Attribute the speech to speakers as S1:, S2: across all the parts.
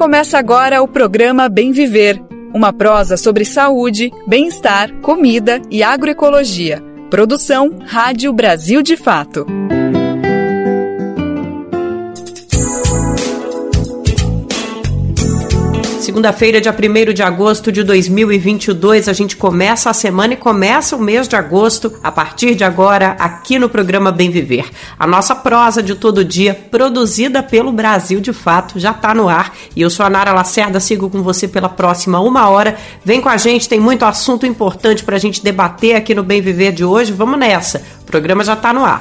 S1: Começa agora o programa Bem Viver, uma prosa sobre saúde, bem-estar, comida e agroecologia. Produção Rádio Brasil de Fato.
S2: Segunda-feira, dia 1º de agosto de 2022, a gente começa a semana e começa o mês de agosto, a partir de agora, aqui no programa Bem Viver. A nossa prosa de todo dia, produzida pelo Brasil de Fato, já está no ar. E eu sou a Nara Lacerda, sigo com você pela próxima 1 hora. Vem com a gente, tem muito assunto importante para a gente debater aqui no Bem Viver de hoje. Vamos nessa, o programa já está no ar.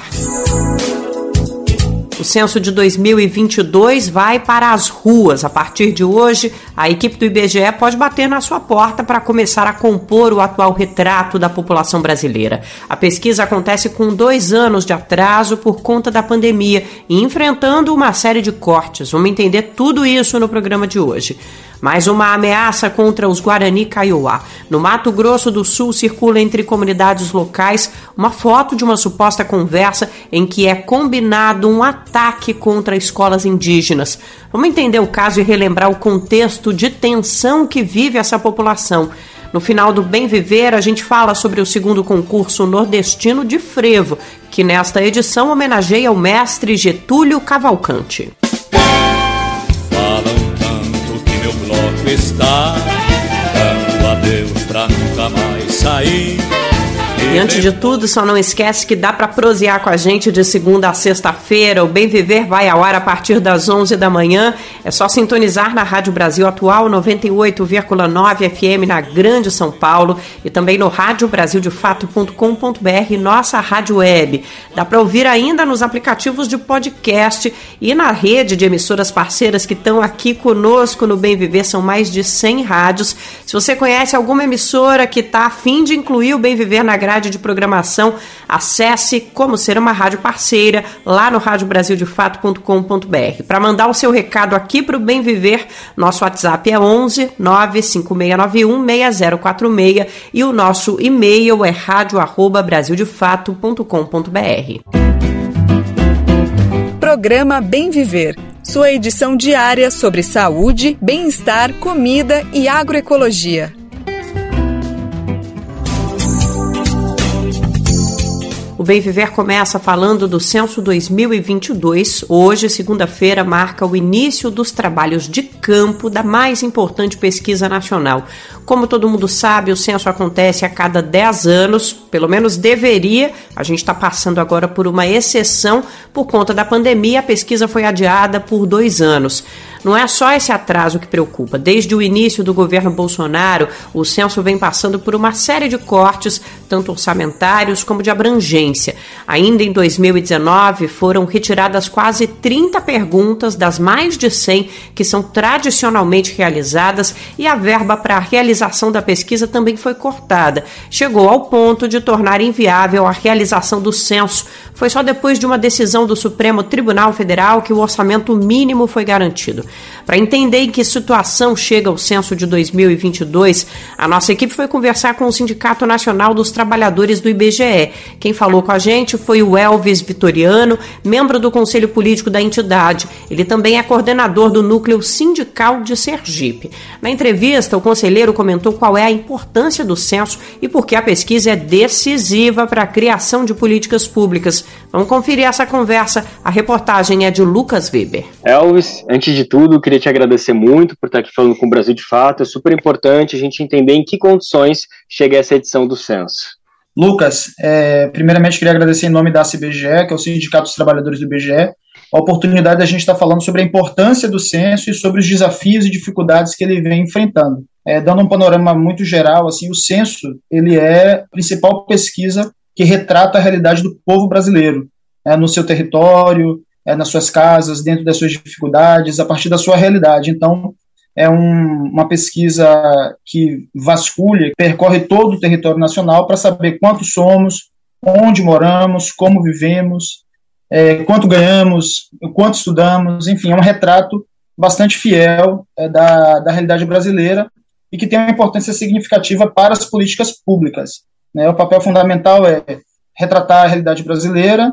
S2: O censo de 2022 vai para as ruas. A partir de hoje, a equipe do IBGE pode bater na sua porta para começar a compor o atual retrato da população brasileira. A pesquisa acontece com 2 anos de atraso por conta da pandemia e enfrentando uma série de cortes. Vamos entender tudo isso no programa de hoje. Mais uma ameaça contra os Guarani Kaiowá. No Mato Grosso do Sul circula entre comunidades locais uma foto de uma suposta conversa em que é combinado um ataque contra escolas indígenas. Vamos entender o caso e relembrar o contexto de tensão que vive essa população. No final do Bem Viver, a gente fala sobre o 2º concurso nordestino de frevo, que nesta edição homenageia o mestre Getúlio Cavalcante.
S3: Está dando adeus pra nunca mais sair.
S2: E antes de tudo, só não esquece que dá para prosear com a gente de segunda a sexta-feira. O Bem Viver vai ao ar a partir das 11 da manhã. É só sintonizar na Rádio Brasil Atual 98,9 FM na Grande São Paulo e também no radiobrasildefato.com.br, nossa rádio web. Dá para ouvir ainda nos aplicativos de podcast e na rede de emissoras parceiras que estão aqui conosco no Bem Viver. São mais de 100 rádios. Se você conhece alguma emissora que está a fim de incluir o Bem Viver na grade de programação, acesse Como Ser uma Rádio Parceira lá no radiobrasildefato.com.br. Para mandar o seu recado aqui para o Bem Viver, nosso WhatsApp é 11 95691 6046 e o nosso e-mail é radio@brasildefato.com.br.
S1: Programa Bem Viver, sua edição diária sobre saúde, bem-estar, comida e agroecologia.
S2: O Bem Viver começa falando do censo 2022. Hoje, segunda-feira, marca o início dos trabalhos de campo da mais importante pesquisa nacional. Como todo mundo sabe, o censo acontece a cada 10 anos, pelo menos deveria. A gente está passando agora por uma exceção. Por conta da pandemia, a pesquisa foi adiada por 2 anos. Não é só esse atraso que preocupa. Desde o início do governo Bolsonaro, o censo vem passando por uma série de cortes, tanto orçamentários como de abrangência. Ainda em 2019, foram retiradas quase 30 perguntas das mais de 100 que são tradicionalmente realizadas e a verba para a realização da pesquisa também foi cortada. Chegou ao ponto de tornar inviável a realização do censo. Foi só depois de uma decisão do Supremo Tribunal Federal que o orçamento mínimo foi garantido. Para entender em que situação chega o censo de 2022, a nossa equipe foi conversar com o Sindicato Nacional dos Trabalhadores do IBGE. Quem falou com a gente foi o Elvis Vitoriano, membro do Conselho Político da entidade. Ele também é coordenador do Núcleo Sindical de Sergipe. Na entrevista, o conselheiro comentou qual é a importância do censo e por que a pesquisa é decisiva para a criação de políticas públicas. Vamos conferir essa conversa. A reportagem é de Lucas Weber.
S4: Elvis, antes de tudo, queria te agradecer muito por estar aqui falando com o Brasil de Fato. É super importante a gente entender em que condições chega essa edição do censo.
S5: Lucas, primeiramente queria agradecer em nome da CBGE, que é o Sindicato dos Trabalhadores do IBGE, a oportunidade da gente estar falando sobre a importância do censo e sobre os desafios e dificuldades que ele vem enfrentando. Dando um panorama muito geral, assim, o censo ele é a principal pesquisa que retrata a realidade do povo brasileiro, no seu território, nas suas casas, dentro das suas dificuldades, a partir da sua realidade. Então, é uma pesquisa que vasculha, percorre todo o território nacional para saber quantos somos, onde moramos, como vivemos, quanto ganhamos, quanto estudamos, enfim, é um retrato bastante fiel da realidade brasileira e que tem uma importância significativa para as políticas públicas. O papel fundamental é retratar a realidade brasileira,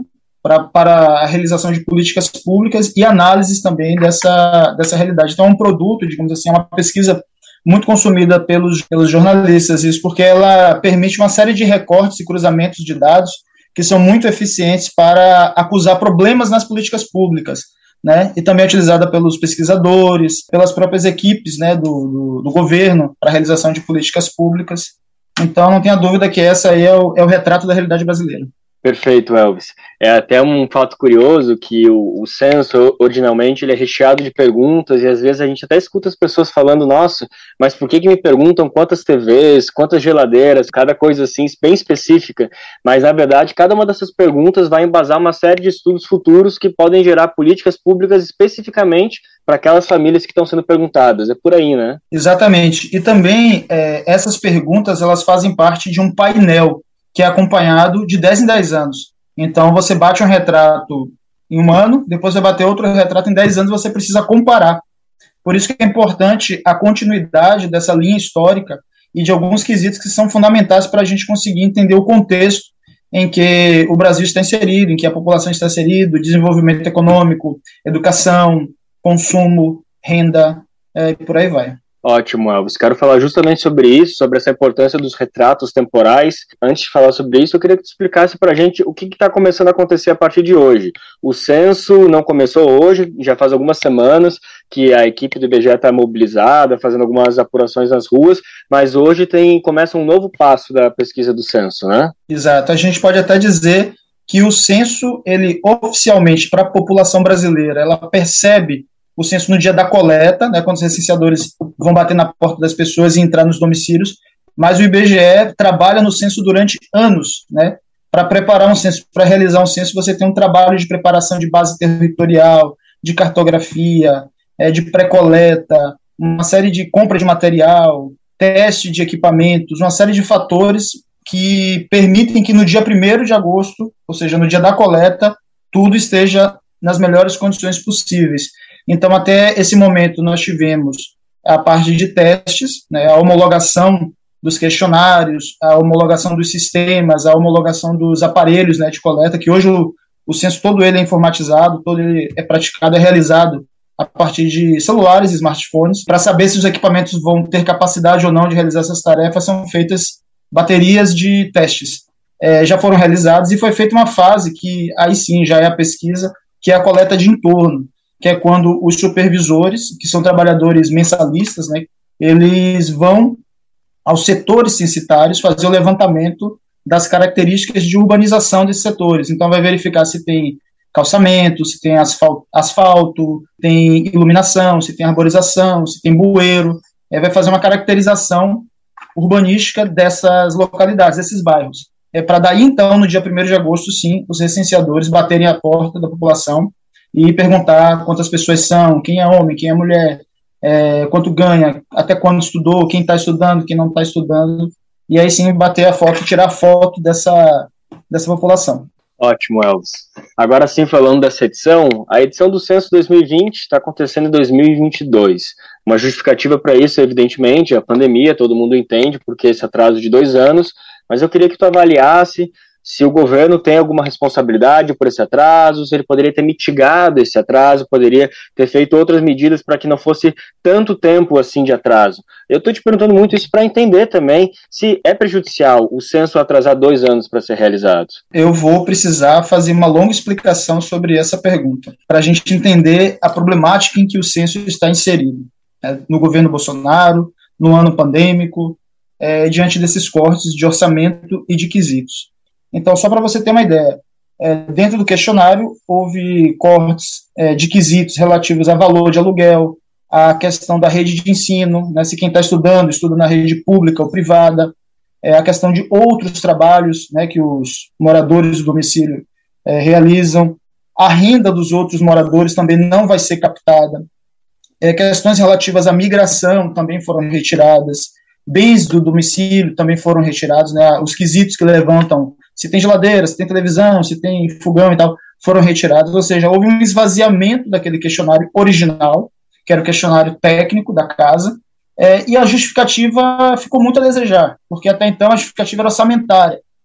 S5: para a realização de políticas públicas e análises também dessa realidade. Então, é um produto, digamos assim, é uma pesquisa muito consumida pelos jornalistas, isso porque ela permite uma série de recortes e cruzamentos de dados que são muito eficientes para acusar problemas nas políticas públicas, né, e também é utilizada pelos pesquisadores, pelas próprias equipes, né, do governo para a realização de políticas públicas. Então, não tenha dúvida que essa aí é o retrato da realidade brasileira.
S4: Perfeito, Elvis. É até um fato curioso que o censo, originalmente, ele é recheado de perguntas e às vezes a gente até escuta as pessoas falando, nossa, mas por que me perguntam quantas TVs, quantas geladeiras, cada coisa assim bem específica, mas na verdade cada uma dessas perguntas vai embasar uma série de estudos futuros que podem gerar políticas públicas especificamente para aquelas famílias que estão sendo perguntadas, é por aí, né?
S5: Exatamente, e também essas perguntas, elas fazem parte de um painel que é acompanhado de 10 em 10 anos. Então, você bate um retrato em um ano, depois vai bater outro retrato em 10 anos, você precisa comparar. Por isso que é importante a continuidade dessa linha histórica e de alguns quesitos que são fundamentais para a gente conseguir entender o contexto em que o Brasil está inserido, em que a população está inserida, desenvolvimento econômico, educação, consumo, renda, e por aí vai.
S4: Ótimo, Elvis. Quero falar justamente sobre isso, sobre essa importância dos retratos temporais. Antes de falar sobre isso, eu queria que tu explicasse para a gente o que está começando a acontecer a partir de hoje. O censo não começou hoje, já faz algumas semanas que a equipe do IBGE está mobilizada, fazendo algumas apurações nas ruas, mas hoje começa um novo passo da pesquisa do censo, né?
S5: Exato. A gente pode até dizer que o censo, ele oficialmente, para a população brasileira, ela percebe o censo no dia da coleta, né, quando os recenseadores vão bater na porta das pessoas e entrar nos domicílios, mas o IBGE trabalha no censo durante anos, né? Para preparar um censo, para realizar um censo, você tem um trabalho de preparação de base territorial, de cartografia, de pré-coleta, uma série de compra de material, teste de equipamentos, uma série de fatores que permitem que no dia 1º de agosto, ou seja, no dia da coleta, tudo esteja nas melhores condições possíveis. Então, até esse momento, nós tivemos a parte de testes, né, a homologação dos questionários, a homologação dos sistemas, a homologação dos aparelhos, né, de coleta, que hoje o censo todo ele é informatizado, todo ele é praticado, é realizado a partir de celulares e smartphones. Para saber se os equipamentos vão ter capacidade ou não de realizar essas tarefas, são feitas baterias de testes. Já foram realizados e foi feita uma fase que, aí sim, já é a pesquisa, que é a coleta de entorno, que é quando os supervisores, que são trabalhadores mensalistas, né, eles vão aos setores censitários fazer o levantamento das características de urbanização desses setores. Então, vai verificar se tem calçamento, se tem asfalto, tem iluminação, se tem arborização, se tem bueiro. Vai fazer uma caracterização urbanística dessas localidades, desses bairros. Para daí, então, no dia 1º de agosto, sim, os recenseadores baterem a porta da população e perguntar quantas pessoas são, quem é homem, quem é mulher, quanto ganha, até quando estudou, quem está estudando, quem não está estudando, e aí sim bater a foto, tirar a foto dessa população.
S4: Ótimo, Elvis. Agora sim, falando dessa edição, a edição do Censo 2020 está acontecendo em 2022. Uma justificativa para isso, evidentemente, é a pandemia, todo mundo entende, porque esse atraso de 2 anos, mas eu queria que tu avaliasse se o governo tem alguma responsabilidade por esse atraso, se ele poderia ter mitigado esse atraso, poderia ter feito outras medidas para que não fosse tanto tempo assim de atraso. Eu estou te perguntando muito isso para entender também se é prejudicial o censo atrasar 2 anos para ser realizado.
S5: Eu vou precisar fazer uma longa explicação sobre essa pergunta, para a gente entender a problemática em que o censo está inserido, no governo Bolsonaro, no ano pandêmico, diante desses cortes de orçamento e de quesitos. Então, só para você ter uma ideia, dentro do questionário houve cortes de quesitos relativos a valor de aluguel, a questão da rede de ensino, né, se quem está estudando, estuda na rede pública ou privada, a questão de outros trabalhos, né, que os moradores do domicílio realizam, a renda dos outros moradores também não vai ser captada, questões relativas à migração também foram retiradas, bens do domicílio também foram retirados, né, os quesitos que levantam se tem geladeira, se tem televisão, se tem fogão e tal, foram retirados, ou seja, houve um esvaziamento daquele questionário original, que era o questionário técnico da casa, e a justificativa ficou muito a desejar, porque até então a justificativa era orçamentária,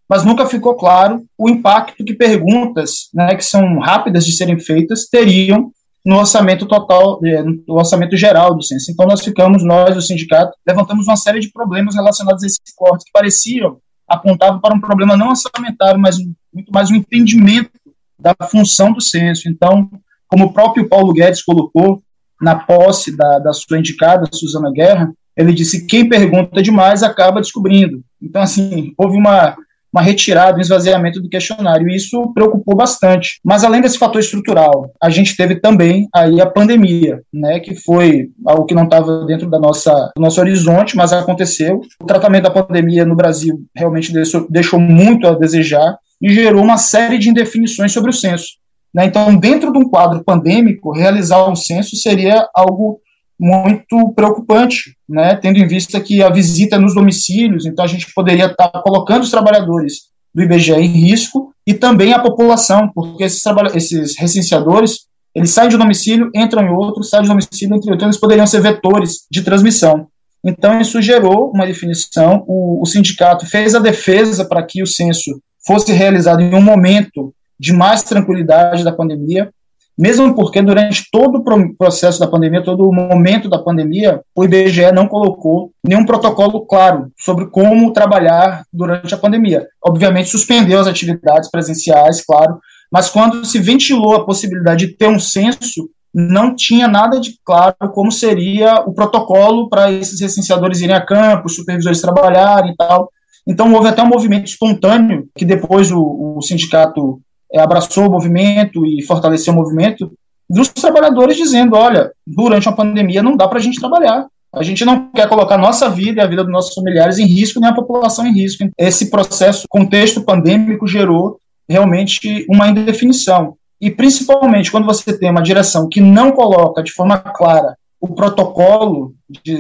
S5: mas nunca ficou claro o impacto que perguntas, né, que são rápidas de serem feitas, teriam no orçamento total, no orçamento geral do censo. Então nós, do sindicato, levantamos uma série de problemas relacionados a esses cortes que apontavam para um problema não orçamentário, mas muito mais um entendimento da função do censo. Então, como o próprio Paulo Guedes colocou na posse da sua indicada, Suzana Guerra, ele disse que quem pergunta demais acaba descobrindo. Então, assim, houve uma retirada, um esvaziamento do questionário, e isso preocupou bastante. Mas, além desse fator estrutural, a gente teve também aí a pandemia, né, que foi algo que não estava dentro do nosso horizonte, mas aconteceu. O tratamento da pandemia no Brasil realmente deixou muito a desejar e gerou uma série de indefinições sobre o censo. Então, dentro de um quadro pandêmico, realizar um censo seria algo muito preocupante, né, tendo em vista que a visita nos domicílios, então a gente poderia estar colocando os trabalhadores do IBGE em risco e também a população, porque esses recenseadores, eles saem de um domicílio, entram em outro, saem de um domicílio, entram em outro, eles poderiam ser vetores de transmissão. Então, isso gerou uma definição, o sindicato fez a defesa para que o censo fosse realizado em um momento de mais tranquilidade da pandemia, mesmo porque durante todo o processo da pandemia, todo o momento da pandemia, o IBGE não colocou nenhum protocolo claro sobre como trabalhar durante a pandemia. Obviamente suspendeu as atividades presenciais, claro, mas quando se ventilou a possibilidade de ter um censo, não tinha nada de claro como seria o protocolo para esses recenseadores irem a campo, os supervisores trabalharem e tal. Então houve até um movimento espontâneo, que depois o sindicato abraçou o movimento e fortaleceu o movimento, dos trabalhadores dizendo, olha, durante uma pandemia não dá para a gente trabalhar, a gente não quer colocar nossa vida e a vida dos nossos familiares em risco, nem a população em risco. Esse processo, contexto pandêmico, gerou realmente uma indefinição, e principalmente quando você tem uma direção que não coloca de forma clara o protocolo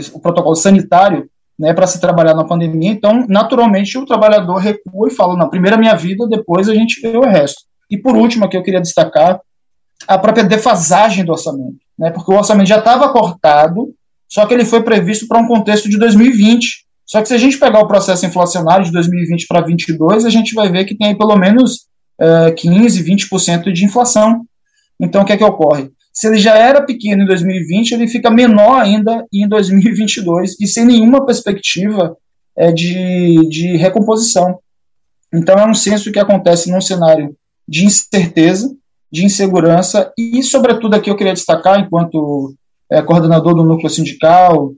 S5: sanitário, né, para se trabalhar na pandemia, então naturalmente o trabalhador recua e fala, não, primeiro a minha vida, depois a gente vê o resto. E por último, aqui eu queria destacar a própria defasagem do orçamento, né, porque o orçamento já estava cortado, só que ele foi previsto para um contexto de 2020. Só que se a gente pegar o processo inflacionário de 2020 para 2022, a gente vai ver que tem aí pelo menos 15%, 20% de inflação. Então, o que é que ocorre? Se ele já era pequeno em 2020, ele fica menor ainda em 2022 e sem nenhuma perspectiva de recomposição. Então, é um censo que acontece num cenário de incerteza, de insegurança e, sobretudo, aqui eu queria destacar, enquanto coordenador do núcleo sindical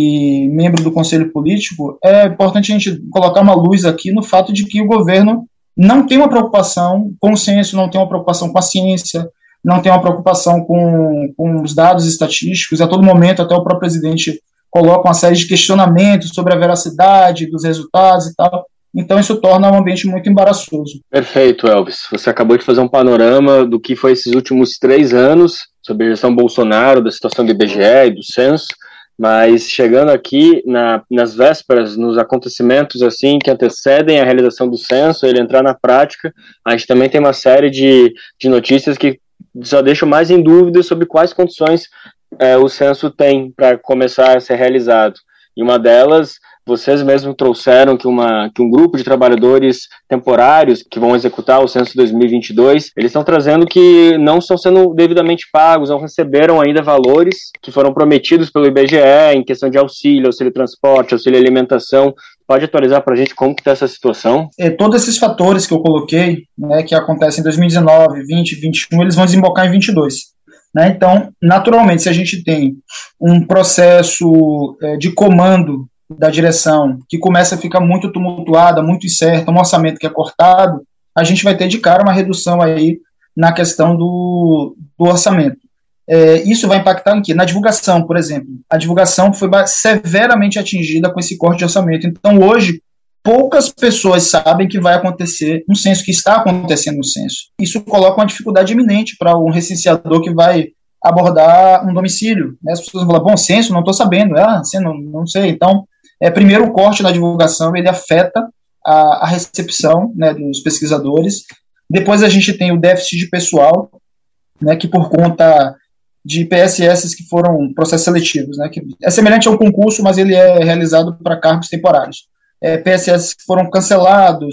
S5: e membro do conselho político, é importante a gente colocar uma luz aqui no fato de que o governo não tem uma preocupação com o censo, não tem uma preocupação com a ciência, não tem uma preocupação com os dados estatísticos. A todo momento, até o próprio presidente coloca uma série de questionamentos sobre a veracidade dos resultados e tal. Então, isso torna um ambiente muito embaraçoso.
S4: Perfeito, Elvis. Você acabou de fazer um panorama do que foi esses últimos 3 anos, sobre a gestão Bolsonaro, da situação do IBGE e do censo, mas chegando aqui nas vésperas, nos acontecimentos assim que antecedem a realização do censo, ele entrar na prática, a gente também tem uma série de notícias que só deixam mais em dúvida sobre quais condições o censo tem para começar a ser realizado. E uma delas, vocês mesmos trouxeram que um grupo de trabalhadores temporários que vão executar o censo 2022, eles estão trazendo que não estão sendo devidamente pagos, não receberam ainda valores que foram prometidos pelo IBGE em questão de auxílio transporte, auxílio alimentação. Pode atualizar para a gente como que está essa situação?
S5: Todos esses fatores que eu coloquei, né, que acontecem em 2019, 20, 21, eles vão desembocar em 22. Né? Então, naturalmente, se a gente tem um processo de comando da direção que começa a ficar muito tumultuada, muito incerta, um orçamento que é cortado, a gente vai ter de cara uma redução aí na questão do orçamento. Isso vai impactar em quê? Na divulgação, por exemplo. A divulgação foi severamente atingida com esse corte de orçamento. Então, hoje, poucas pessoas sabem que vai acontecer um censo, que está acontecendo no censo. Isso coloca uma dificuldade iminente para um recenseador que vai abordar um domicílio. Né? As pessoas vão falar, bom, censo, não estou sabendo. Não sei. Então, primeiro, o corte na divulgação, ele afeta a recepção, né, dos pesquisadores. Depois a gente tem o déficit de pessoal, né, que por conta de PSS que foram processos seletivos, né, que é semelhante a um concurso, mas ele é realizado para cargos temporários. PSS que foram cancelados,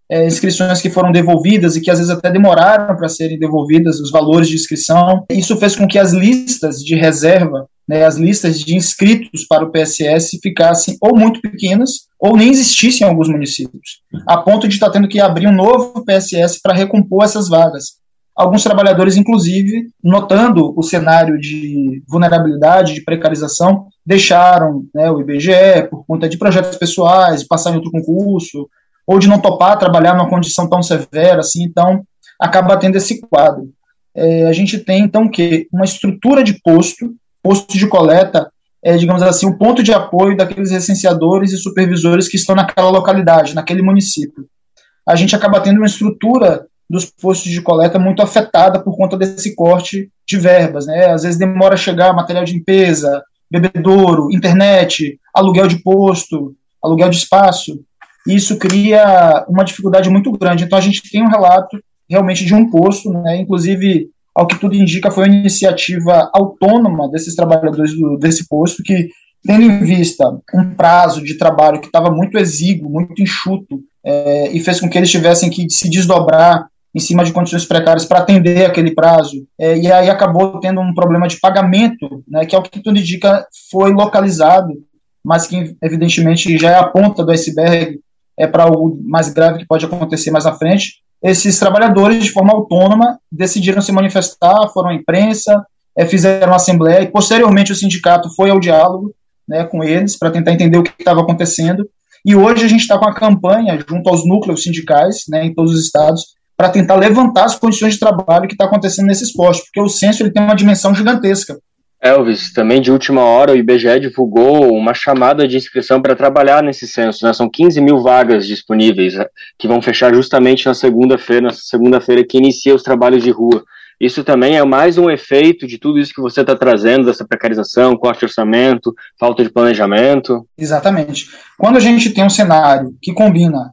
S5: inscrições que foram devolvidas e que às vezes até demoraram para serem devolvidas, os valores de inscrição. Isso fez com que as listas de reserva, né, as listas de inscritos para o PSS ficassem ou muito pequenas ou nem existissem em alguns municípios, a ponto de estar tendo que abrir um novo PSS para recompor essas vagas. Alguns trabalhadores, inclusive, notando o cenário de vulnerabilidade, de precarização, deixaram, né, o IBGE por conta de projetos pessoais, passar em outro concurso, ou de não topar trabalhar numa condição tão severa assim, então acaba tendo esse quadro. A gente tem, então, uma estrutura de posto de coleta, digamos assim, um ponto de apoio daqueles licenciadores e supervisores que estão naquela localidade, naquele município. A gente acaba tendo uma estrutura dos postos de coleta muito afetada por conta desse corte de verbas, né? Às vezes demora a chegar material de limpeza, bebedouro, internet, aluguel de posto, aluguel de espaço. Isso cria uma dificuldade muito grande. Então a gente tem um relato realmente de um posto, né? Inclusive, ao que tudo indica, foi uma iniciativa autônoma desses trabalhadores desse posto que, tendo em vista um prazo de trabalho que estava muito exíguo, muito enxuto, e fez com que eles tivessem que se desdobrar em cima de condições precárias para atender aquele prazo, e aí acabou tendo um problema de pagamento, né, que, ao que tudo indica, foi localizado, mas que evidentemente já é a ponta do iceberg, para algo mais grave que pode acontecer mais à frente. Esses trabalhadores, de forma autônoma, decidiram se manifestar, foram à imprensa, fizeram uma assembleia, e posteriormente o sindicato foi ao diálogo, né, com eles, para tentar entender o que estava acontecendo, e hoje a gente está com a campanha, junto aos núcleos sindicais, né, em todos os estados, para tentar levantar as condições de trabalho que está acontecendo nesses postos, porque o censo ele tem uma dimensão gigantesca.
S4: Elvis, também de última hora o IBGE divulgou uma chamada de inscrição para trabalhar nesse censo, né? São 15 mil vagas disponíveis, que vão fechar justamente na segunda-feira que inicia os trabalhos de rua. Isso também é mais um efeito de tudo isso que você está trazendo, dessa precarização, corte de orçamento, falta de planejamento?
S5: Exatamente. Quando a gente tem um cenário que combina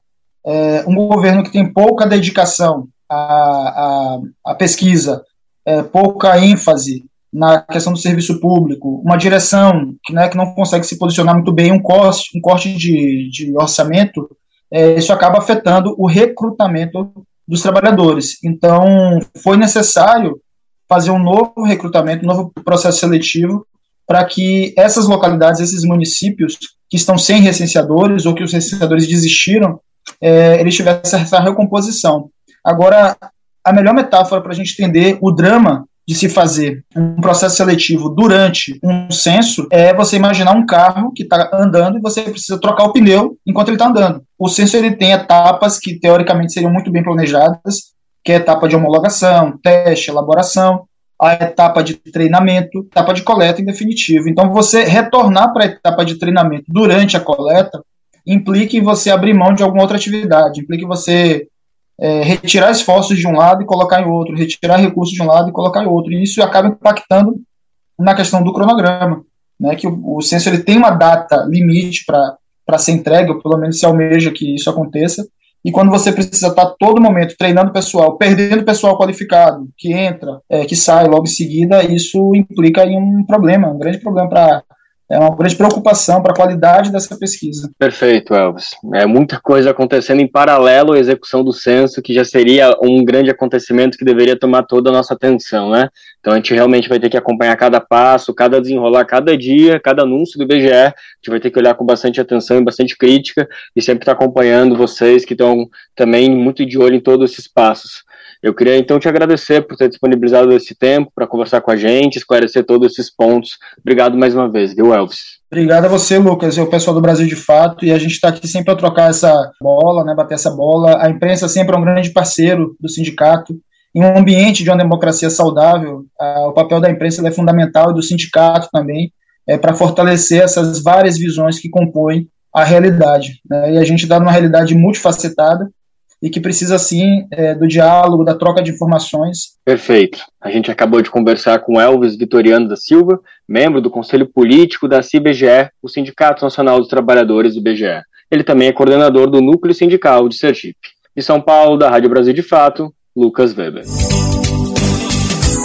S5: um governo que tem pouca dedicação à pesquisa, pouca ênfase na questão do serviço público, uma direção que não consegue se posicionar muito bem, um corte de orçamento, isso acaba afetando o recrutamento dos trabalhadores. Então, foi necessário fazer um novo recrutamento, um novo processo seletivo, para que essas localidades, esses municípios que estão sem recenseadores ou que os recenseadores desistiram, eles tivessem essa recomposição. Agora, a melhor metáfora para a gente entender o drama de se fazer um processo seletivo durante um censo é você imaginar um carro que está andando e você precisa trocar o pneu enquanto ele está andando. O censo ele tem etapas que teoricamente seriam muito bem planejadas, que é a etapa de homologação, teste, elaboração, a etapa de treinamento, etapa de coleta em definitivo. Então você retornar para a etapa de treinamento durante a coleta implica em você abrir mão de alguma outra atividade, implica em você retirar esforços de um lado e colocar em outro, retirar recursos de um lado e colocar em outro, e isso acaba impactando na questão do cronograma, né, que o censo ele tem uma data limite para ser entregue, ou pelo menos se almeja que isso aconteça, e quando você precisa estar todo momento treinando pessoal, perdendo pessoal qualificado, que entra, que sai logo em seguida, isso implica em um problema, um grande problema uma grande preocupação para a qualidade dessa pesquisa.
S4: Perfeito, Elvis. Muita coisa acontecendo em paralelo à execução do censo, que já seria um grande acontecimento que deveria tomar toda a nossa atenção, né? Então a gente realmente vai ter que acompanhar cada passo, cada desenrolar, cada dia, cada anúncio do IBGE, a gente vai ter que olhar com bastante atenção e bastante crítica, e sempre estar acompanhando vocês que estão também muito de olho em todos esses passos. Eu queria então te agradecer por ter disponibilizado esse tempo para conversar com a gente, esclarecer todos esses pontos. Obrigado mais uma vez, viu, Elvis?
S5: Obrigado a você, Lucas, e o pessoal do Brasil de Fato, e a gente está aqui sempre para trocar essa bola, né, bater essa bola. A imprensa sempre é um grande parceiro do sindicato. Em um ambiente de uma democracia saudável, o papel da imprensa é fundamental, e do sindicato também, para fortalecer essas várias visões que compõem a realidade, né? E a gente está numa realidade multifacetada, e que precisa, sim, do diálogo, da troca de informações.
S4: Perfeito. A gente acabou de conversar com Elvis Vitoriano da Silva, membro do Conselho Político da CIBGE, o Sindicato Nacional dos Trabalhadores do IBGE. Ele também é coordenador do Núcleo Sindical de Sergipe. De São Paulo, da Rádio Brasil de Fato, Lucas Weber.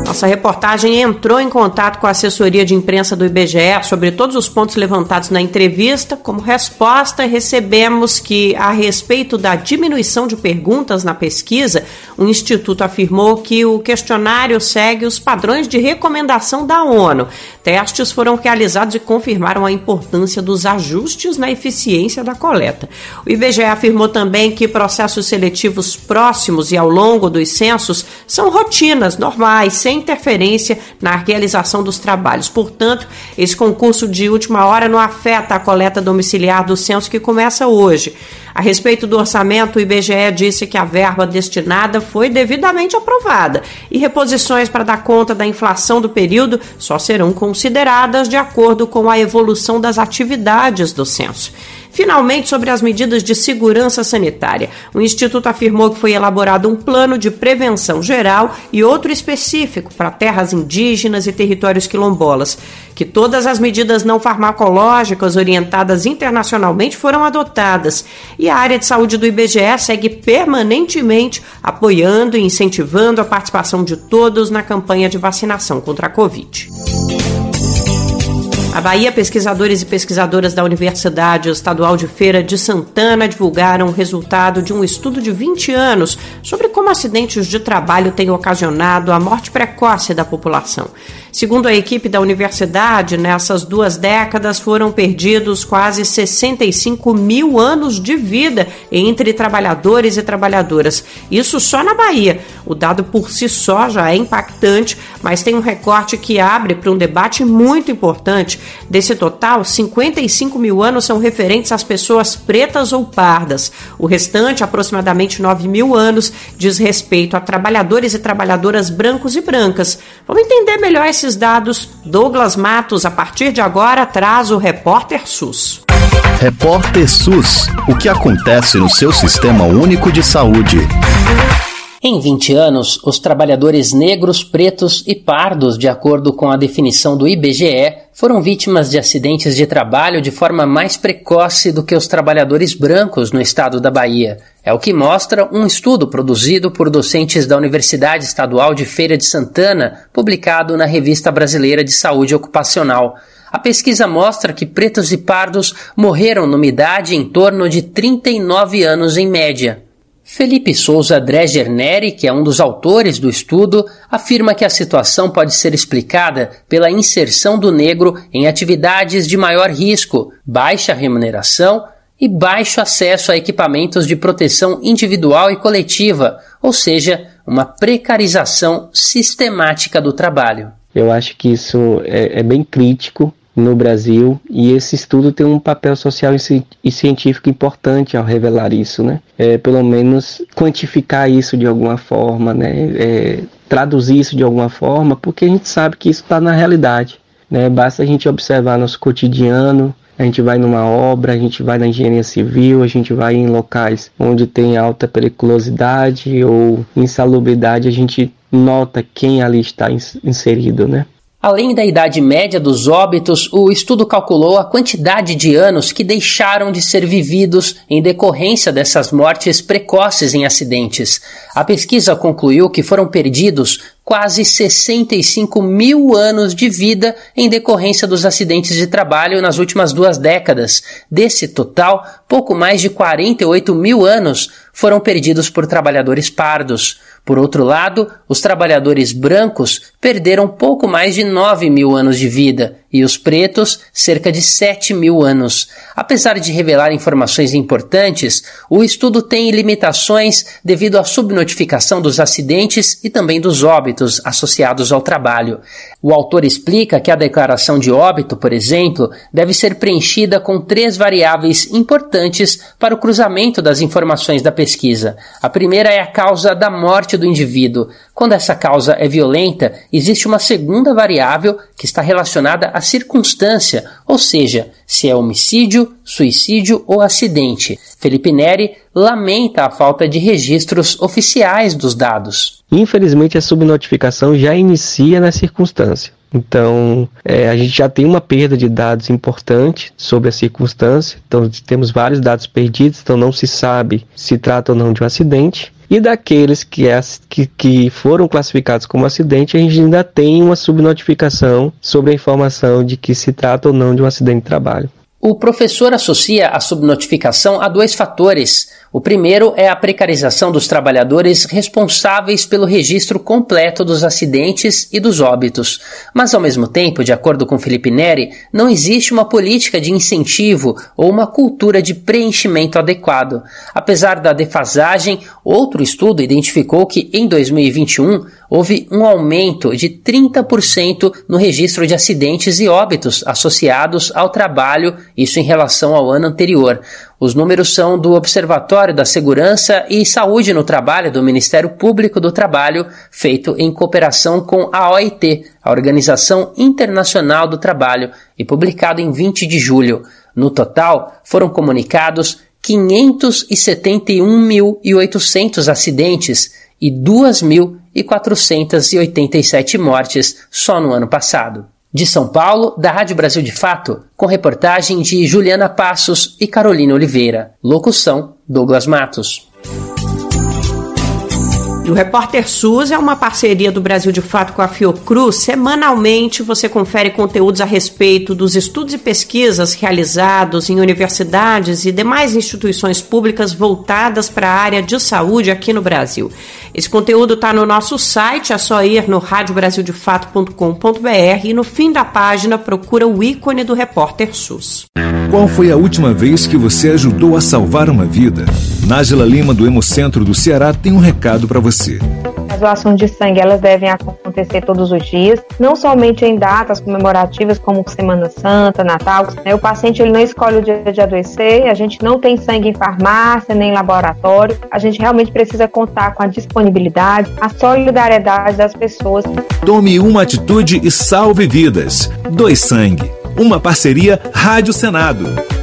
S2: Nossa reportagem entrou em contato com a assessoria de imprensa do IBGE sobre todos os pontos levantados na entrevista. Como resposta, recebemos que, a respeito da diminuição de perguntas na pesquisa, o Instituto afirmou que o questionário segue os padrões de recomendação da ONU. Testes foram realizados e confirmaram a importância dos ajustes na eficiência da coleta. O IBGE afirmou também que processos seletivos próximos e ao longo dos censos são rotinas normais, sem interferência na realização dos trabalhos. Portanto, esse concurso de última hora não afeta a coleta domiciliar do censo que começa hoje. A respeito do orçamento, o IBGE disse que a verba destinada foi devidamente aprovada e reposições para dar conta da inflação do período só serão consideradas de acordo com a evolução das atividades do censo. Finalmente, sobre as medidas de segurança sanitária, o Instituto afirmou que foi elaborado um plano de prevenção geral e outro específico para terras indígenas e territórios quilombolas, que todas as medidas não farmacológicas orientadas internacionalmente foram adotadas, e a área de saúde do IBGE segue permanentemente apoiando e incentivando a participação de todos na campanha de vacinação contra a Covid. Na Bahia, pesquisadores e pesquisadoras da Universidade Estadual de Feira de Santana divulgaram o resultado de um estudo de 20 anos sobre como acidentes de trabalho têm ocasionado a morte precoce da população. Segundo a equipe da universidade, nessas 2 décadas foram perdidos quase 65 mil anos de vida entre trabalhadores e trabalhadoras. Isso só na Bahia. O dado por si só já é impactante, mas tem um recorte que abre para um debate muito importante. Desse total, 55 mil anos são referentes às pessoas pretas ou pardas. O restante, aproximadamente 9 mil anos, diz respeito a trabalhadores e trabalhadoras brancos e brancas. Vamos entender melhor esses dados. Douglas Matos, a partir de agora, traz o Repórter SUS.
S6: Repórter SUS. O que acontece no seu Sistema Único de Saúde?
S7: Em 20 anos, os trabalhadores negros, pretos e pardos, de acordo com a definição do IBGE, foram vítimas de acidentes de trabalho de forma mais precoce do que os trabalhadores brancos no estado da Bahia. É o que mostra um estudo produzido por docentes da Universidade Estadual de Feira de Santana, publicado na Revista Brasileira de Saúde Ocupacional. A pesquisa mostra que pretos e pardos morreram numa idade em torno de 39 anos em média. Felipe Souza Dreger Neri, que é um dos autores do estudo, afirma que a situação pode ser explicada pela inserção do negro em atividades de maior risco, baixa remuneração e baixo acesso a equipamentos de proteção individual e coletiva, ou seja, uma precarização sistemática do trabalho.
S8: Eu acho que isso é bem crítico no Brasil, e esse estudo tem um papel social e científico importante ao revelar isso, né? Pelo menos quantificar isso de alguma forma, né? Traduzir isso de alguma forma, porque a gente sabe que isso está na realidade, né? Basta a gente observar nosso cotidiano, a gente vai numa obra, a gente vai na engenharia civil, a gente vai em locais onde tem alta periculosidade ou insalubridade, a gente nota quem ali está inserido, né?
S7: Além da idade média dos óbitos, o estudo calculou a quantidade de anos que deixaram de ser vividos em decorrência dessas mortes precoces em acidentes. A pesquisa concluiu que foram perdidos quase 65 mil anos de vida em decorrência dos acidentes de trabalho nas últimas 2 décadas. Desse total, pouco mais de 48 mil anos foram perdidos por trabalhadores pardos. Por outro lado, os trabalhadores brancos perderam pouco mais de 9 mil anos de vida e os pretos cerca de 7 mil anos. Apesar de revelar informações importantes, o estudo tem limitações devido à subnotificação dos acidentes e também dos óbitos associados ao trabalho. O autor explica que a declaração de óbito, por exemplo, deve ser preenchida com 3 variáveis importantes para o cruzamento das informações da pesquisa. A primeira é a causa da morte do indivíduo. Quando essa causa é violenta, existe uma segunda variável que está relacionada à circunstância, ou seja, se é homicídio, suicídio ou acidente. Felipe Neri lamenta a falta de registros oficiais dos dados.
S8: Infelizmente, a subnotificação já inicia na circunstância. Então, a gente já tem uma perda de dados importante sobre a circunstância. Então, temos vários dados perdidos, então não se sabe se trata ou não de um acidente. E daqueles que foram classificados como acidente, a gente ainda tem uma subnotificação sobre a informação de que se trata ou não de um acidente de trabalho.
S7: O professor associa a subnotificação a 2 fatores. O primeiro é a precarização dos trabalhadores responsáveis pelo registro completo dos acidentes e dos óbitos. Mas, ao mesmo tempo, de acordo com Felipe Neri, não existe uma política de incentivo ou uma cultura de preenchimento adequado. Apesar da defasagem, outro estudo identificou que, em 2021, houve um aumento de 30% no registro de acidentes e óbitos associados ao trabalho, isso em relação ao ano anterior. Os números são do Observatório da Segurança e Saúde no Trabalho do Ministério Público do Trabalho, feito em cooperação com a OIT, a Organização Internacional do Trabalho, e publicado em 20 de julho. No total, foram comunicados 571.800 acidentes e 2.487 mortes só no ano passado. De São Paulo, da Rádio Brasil de Fato, com reportagem de Juliana Passos e Carolina Oliveira. Locução, Douglas Matos.
S2: O Repórter SUS é uma parceria do Brasil de Fato com a Fiocruz. Semanalmente você confere conteúdos a respeito dos estudos e pesquisas realizados em universidades e demais instituições públicas voltadas para a área de saúde aqui no Brasil. Esse conteúdo está no nosso site, é só ir no radiobrasildefato.com.br e no fim da página procura o ícone do Repórter SUS.
S9: Qual foi a última vez que você ajudou a salvar uma vida? Nájila Lima, do Hemocentro do Ceará, tem um recado para você.
S10: As doações de sangue, elas devem acontecer todos os dias, não somente em datas comemorativas como Semana Santa, Natal. O paciente ele não escolhe o dia de adoecer, a gente não tem sangue em farmácia, nem em laboratório. A gente realmente precisa contar com a disponibilidade, a solidariedade das pessoas.
S9: Tome uma atitude e salve vidas. Doe sangue. Uma parceria Rádio Senado.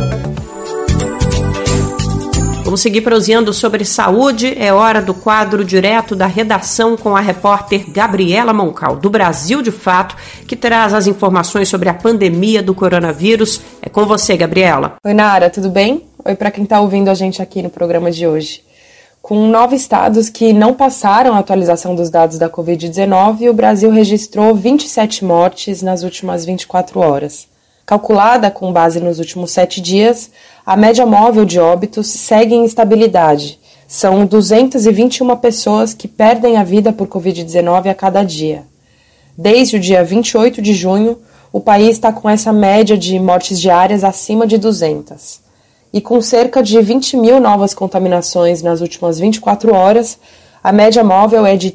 S2: Vamos seguir prosseando sobre saúde. É hora do quadro direto da redação com a repórter Gabriela Moncal, do Brasil de Fato, que traz as informações sobre a pandemia do coronavírus. É com você, Gabriela.
S11: Oi, Nara, tudo bem? Oi para quem está ouvindo a gente aqui no programa de hoje. Com 9 estados que não passaram a atualização dos dados da Covid-19, o Brasil registrou 27 mortes nas últimas 24 horas. Calculada com base nos últimos 7 dias, a média móvel de óbitos segue em estabilidade. São 221 pessoas que perdem a vida por Covid-19 a cada dia. Desde o dia 28 de junho, o país está com essa média de mortes diárias acima de 200. E com cerca de 20 mil novas contaminações nas últimas 24 horas, a média móvel é de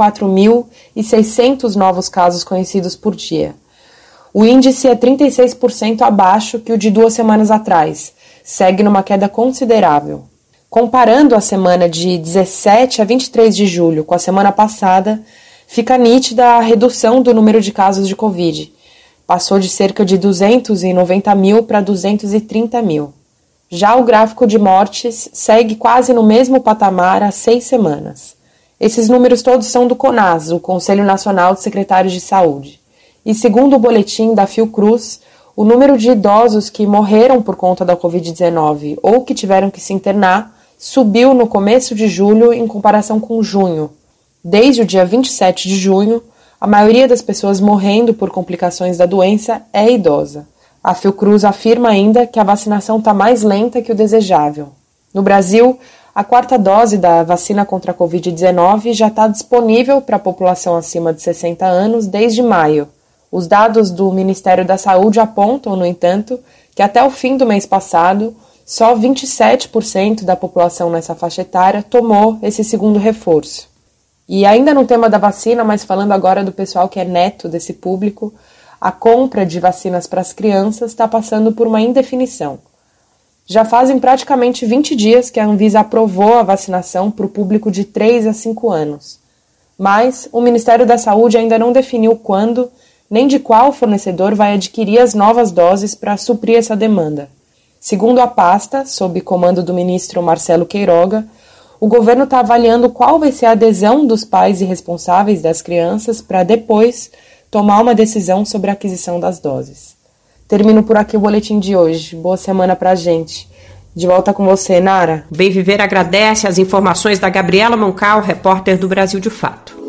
S11: 34.600 novos casos conhecidos por dia. O índice é 36% abaixo que o de 2 semanas atrás, segue numa queda considerável. Comparando a semana de 17 a 23 de julho com a semana passada, fica nítida a redução do número de casos de Covid. Passou de cerca de 290 mil para 230 mil. Já o gráfico de mortes segue quase no mesmo patamar há 6 semanas. Esses números todos são do CONAS, o Conselho Nacional de Secretários de Saúde. E segundo o boletim da Fiocruz, o número de idosos que morreram por conta da Covid-19 ou que tiveram que se internar subiu no começo de julho em comparação com junho. Desde o dia 27 de junho, a maioria das pessoas morrendo por complicações da doença é idosa. A Fiocruz afirma ainda que a vacinação está mais lenta que o desejável. No Brasil, a 4ª dose da vacina contra a Covid-19 já está disponível para a população acima de 60 anos desde maio. Os dados do Ministério da Saúde apontam, no entanto, que até o fim do mês passado, só 27% da população nessa faixa etária tomou esse segundo reforço. E ainda no tema da vacina, mas falando agora do pessoal que é neto desse público, a compra de vacinas para as crianças está passando por uma indefinição. Já fazem praticamente 20 dias que a Anvisa aprovou a vacinação para o público de 3 a 5 anos. Mas o Ministério da Saúde ainda não definiu quando nem de qual fornecedor vai adquirir as novas doses para suprir essa demanda. Segundo a pasta, sob comando do ministro Marcelo Queiroga, o governo está avaliando qual vai ser a adesão dos pais e responsáveis das crianças para depois tomar uma decisão sobre a aquisição das doses. Termino por aqui o boletim de hoje. Boa semana para a gente. De volta com você, Nara.
S2: Bem Viver agradece as informações da Gabriela Moncal, repórter do Brasil de Fato.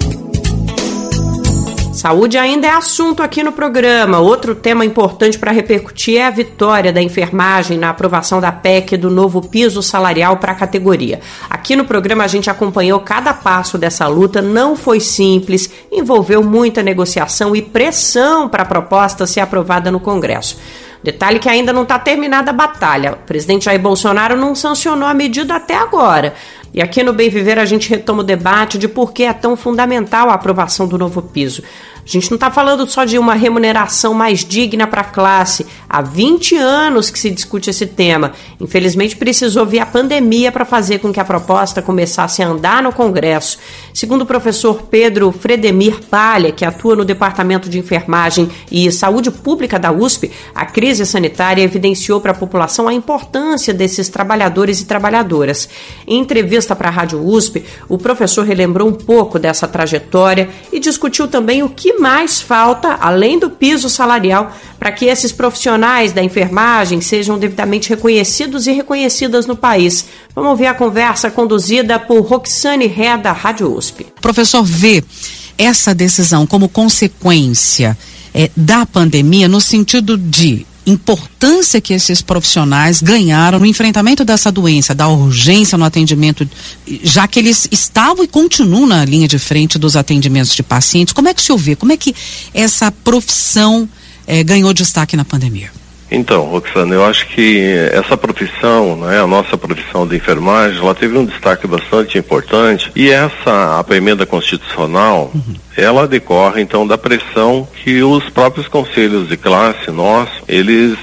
S2: Saúde ainda é assunto aqui no programa. Outro tema importante para repercutir é a vitória da enfermagem na aprovação da PEC do novo piso salarial para a categoria. Aqui no programa a gente acompanhou cada passo dessa luta, não foi simples, envolveu muita negociação e pressão para a proposta ser aprovada no Congresso. Detalhe que ainda não está terminada a batalha. O presidente Jair Bolsonaro não sancionou a medida até agora. E aqui no Bem Viver a gente retoma o debate de por que é tão fundamental a aprovação do novo piso. A gente não está falando só de uma remuneração mais digna para a classe. Há 20 anos que se discute esse tema. Infelizmente precisou vir a pandemia para fazer com que a proposta começasse a andar no Congresso. Segundo o professor Pedro Fredemir Palha, que atua no Departamento de Enfermagem e Saúde Pública da USP, a crise sanitária evidenciou para a população a importância desses trabalhadores e trabalhadoras. Em entrevista para a Rádio USP, o professor relembrou um pouco dessa trajetória e discutiu também o que mais falta, além do piso salarial, para que esses profissionais da enfermagem sejam devidamente reconhecidos e reconhecidas no país. Vamos ouvir a conversa conduzida por Roxane Ré, da Rádio USP.
S12: Professor, vê essa decisão como consequência da pandemia no sentido de importância que esses profissionais ganharam no enfrentamento dessa doença, da urgência no atendimento, já que eles estavam e continuam na linha de frente dos atendimentos de pacientes. Como é que o senhor vê? Como é que essa profissão ganhou destaque na pandemia?
S13: Então, Roxana, eu acho que essa profissão, né, a nossa profissão de enfermagem, ela teve um destaque bastante importante, e a emenda constitucional, ela decorre então da pressão que os próprios conselhos de classe eles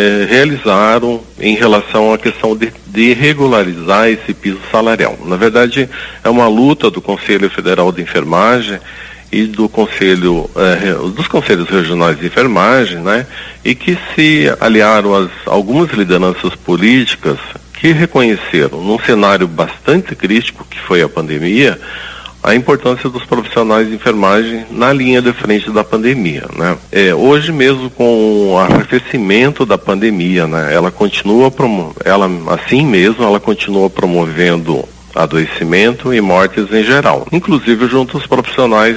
S13: realizaram em relação à questão de regularizar esse piso salarial. Na verdade, é uma luta do Conselho Federal de Enfermagem e do conselho, dos conselhos regionais de enfermagem, né, e que se aliaram a algumas lideranças políticas que reconheceram, num cenário bastante crítico que foi a pandemia, a importância dos profissionais de enfermagem na linha de frente da pandemia, né. Hoje mesmo, com o arrefecimento da pandemia, né, ela continua promovendo adoecimento e mortes em geral, inclusive junto aos profissionais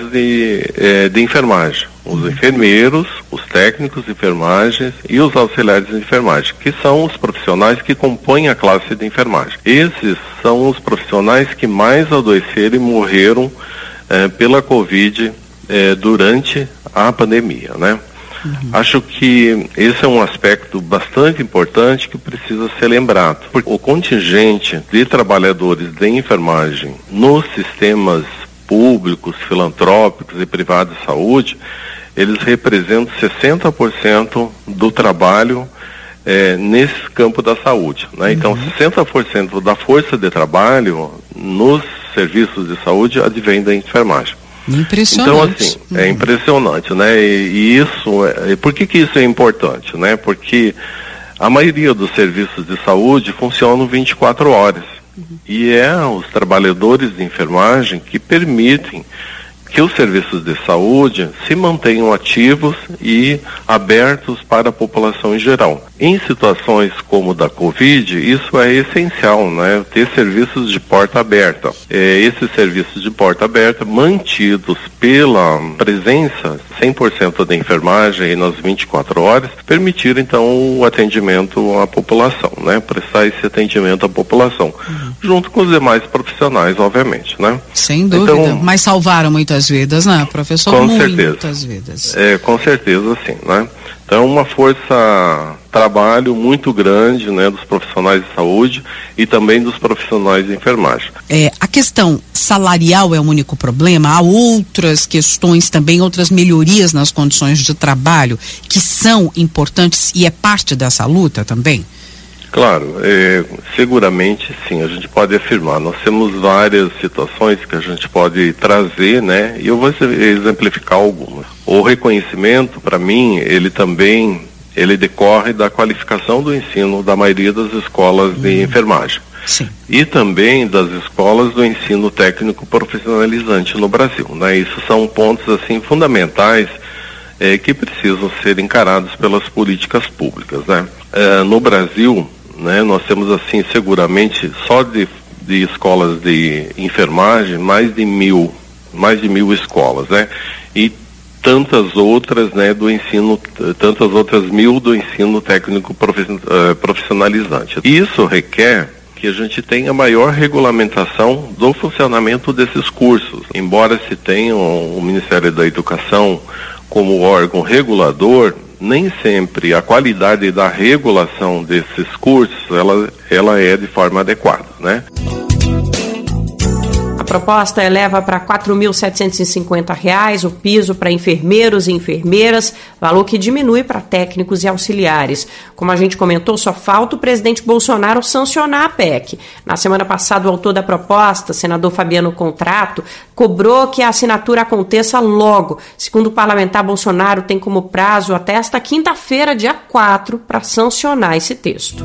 S13: de enfermagem, os enfermeiros, os técnicos de enfermagem e os auxiliares de enfermagem, que são os profissionais que compõem a classe de enfermagem. Esses são os profissionais que mais adoeceram e morreram pela Covid durante a pandemia, né? Acho que esse é um aspecto bastante importante que precisa ser lembrado. Porque o contingente de trabalhadores de enfermagem nos sistemas públicos, filantrópicos e privados de saúde, eles representam 60% do trabalho nesse campo da saúde, né? Então, 60% da força de trabalho nos serviços de saúde advém da enfermagem.
S12: Impressionante.
S13: Então, assim, é impressionante, né? E isso, por que isso é importante, né? Porque a maioria dos serviços de saúde funcionam 24 horas. E os trabalhadores de enfermagem que permitem que os serviços de saúde se mantenham ativos e abertos para a população em geral. Em situações como da Covid, isso é essencial, né? Ter serviços de porta aberta. Esses serviços de porta aberta, mantidos pela presença 100% da enfermagem nas 24 horas, permitir então o atendimento à população, né? Prestar esse atendimento à população, junto com os demais profissionais, obviamente, né?
S12: Sem dúvida, então, mas salvaram muitas vidas, né, professor?
S13: Com certeza.
S12: Muitas vidas.
S13: Com certeza, sim, né? Então, uma trabalho muito grande, né, dos profissionais de saúde e também dos profissionais de enfermagem.
S12: A questão salarial é o único problema? Há outras questões também, outras melhorias nas condições de trabalho que são importantes e é parte dessa luta também?
S13: Claro, seguramente sim, a gente pode afirmar. Nós temos várias situações que a gente pode trazer, né? E eu vou exemplificar algumas. O reconhecimento, para mim, ele decorre da qualificação do ensino da maioria das escolas de enfermagem.
S12: Sim.
S13: E também das escolas do ensino técnico profissionalizante no Brasil, né? Isso são pontos, assim, fundamentais que precisam ser encarados pelas políticas públicas, né? No Brasil, né? Nós temos, assim, seguramente, só de escolas de enfermagem, mais de 1.000 escolas, né? E tantas outras, né, do ensino, tantas outras 1.000 do ensino técnico profissionalizante. Isso requer que a gente tenha maior regulamentação do funcionamento desses cursos. Embora se tenha o Ministério da Educação como órgão regulador, nem sempre a qualidade da regulação desses cursos, ela é de forma adequada, né?
S2: A proposta eleva para R$ 4.750 o piso para enfermeiros e enfermeiras, valor que diminui para técnicos e auxiliares. Como a gente comentou, só falta o presidente Bolsonaro sancionar a PEC. Na semana passada, o autor da proposta, senador Fabiano Contrato, cobrou que a assinatura aconteça logo. Segundo o parlamentar, Bolsonaro tem como prazo até esta quinta-feira, dia 4, para sancionar esse texto.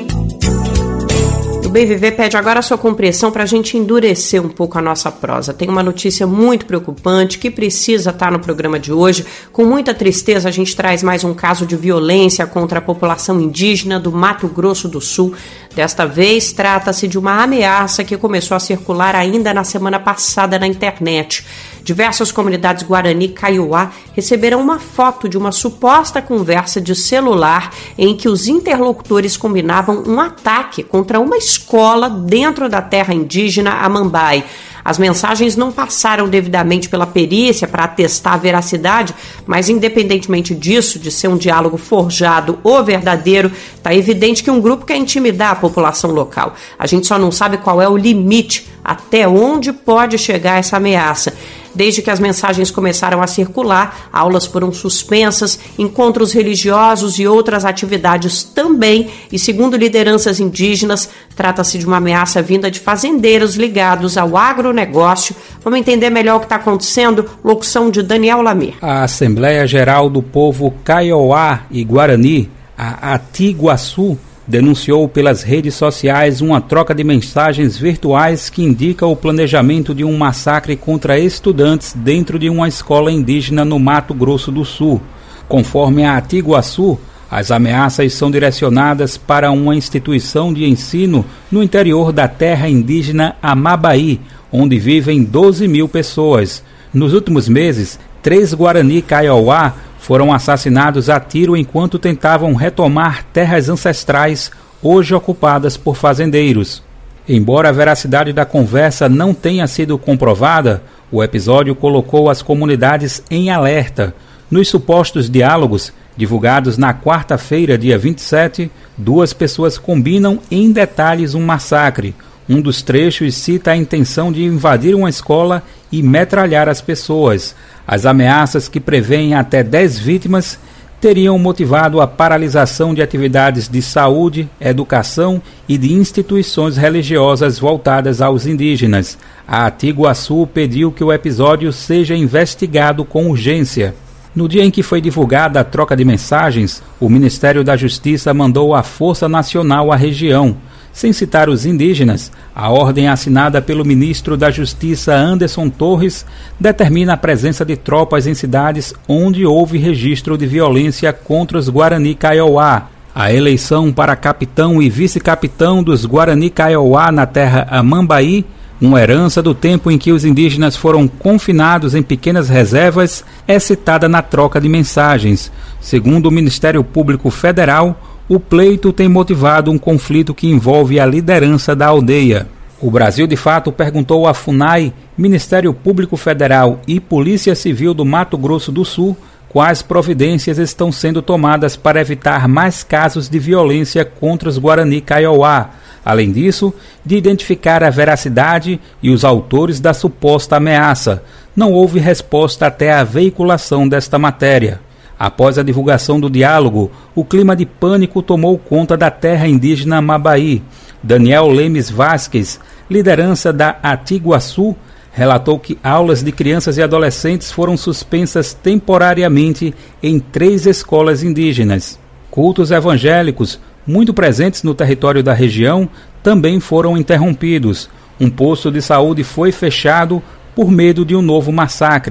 S2: O Bem Viver pede agora a sua compreensão para a gente endurecer um pouco a nossa prosa. Tem uma notícia muito preocupante que precisa estar no programa de hoje. Com muita tristeza, a gente traz mais um caso de violência contra a população indígena do Mato Grosso do Sul. Desta vez, trata-se de uma ameaça que começou a circular ainda na semana passada na internet. Diversas comunidades Guarani Kaiowá receberam uma foto de uma suposta conversa de celular em que os interlocutores combinavam um ataque contra uma escola dentro da terra indígena Amambai. As mensagens não passaram devidamente pela perícia para atestar a veracidade, mas independentemente disso, de ser um diálogo forjado ou verdadeiro, está evidente que um grupo quer intimidar a população local. A gente só não sabe qual é o limite, até onde pode chegar essa ameaça. Desde que as mensagens começaram a circular, aulas foram suspensas, encontros religiosos e outras atividades também, e segundo lideranças indígenas, trata-se de uma ameaça vinda de fazendeiros ligados ao agronegócio. Vamos entender melhor o que está acontecendo? Locução de Daniel Lamir.
S14: A Assembleia Geral do Povo Kaiowá e Guarani, a Atiguaçu, denunciou pelas redes sociais uma troca de mensagens virtuais que indica o planejamento de um massacre contra estudantes dentro de uma escola indígena no Mato Grosso do Sul. Conforme a Atiguaçu, as ameaças são direcionadas para uma instituição de ensino no interior da terra indígena Amabaí, onde vivem 12.000 pessoas. Nos últimos meses, 3 Guarani Kaiowá foram assassinados a tiro enquanto tentavam retomar terras ancestrais hoje ocupadas por fazendeiros. Embora a veracidade da conversa não tenha sido comprovada, o episódio colocou as comunidades em alerta. Nos supostos diálogos, divulgados na quarta-feira, dia 27, 2 pessoas combinam em detalhes um massacre. Um dos trechos cita a intenção de invadir uma escola e metralhar as pessoas. As ameaças, que prevêem até 10 vítimas, teriam motivado a paralisação de atividades de saúde, educação e de instituições religiosas voltadas aos indígenas. A Atiguaçu pediu que o episódio seja investigado com urgência. No dia em que foi divulgada a troca de mensagens, o Ministério da Justiça mandou a Força Nacional à região. Sem citar os indígenas, a ordem assinada pelo ministro da Justiça Anderson Torres determina a presença de tropas em cidades onde houve registro de violência contra os Guarani Kaiowá. A eleição para capitão e vice-capitão dos Guarani Kaiowá na terra Amambaí, uma herança do tempo em que os indígenas foram confinados em pequenas reservas, é citada na troca de mensagens. Segundo o Ministério Público Federal, o pleito tem motivado um conflito que envolve a liderança da aldeia. O Brasil de Fato perguntou à FUNAI, Ministério Público Federal e Polícia Civil do Mato Grosso do Sul quais providências estão sendo tomadas para evitar mais casos de violência contra os Guarani Kaiowá. Além disso, de identificar a veracidade e os autores da suposta ameaça. Não houve resposta até a veiculação desta matéria. Após a divulgação do diálogo, o clima de pânico tomou conta da terra indígena Amabaí. Daniel Lemes Vasquez, liderança da Atiguaçu, relatou que aulas de crianças e adolescentes foram suspensas temporariamente em 3 escolas indígenas. Cultos evangélicos, muito presentes no território da região, também foram interrompidos. Um posto de saúde foi fechado por medo de um novo massacre.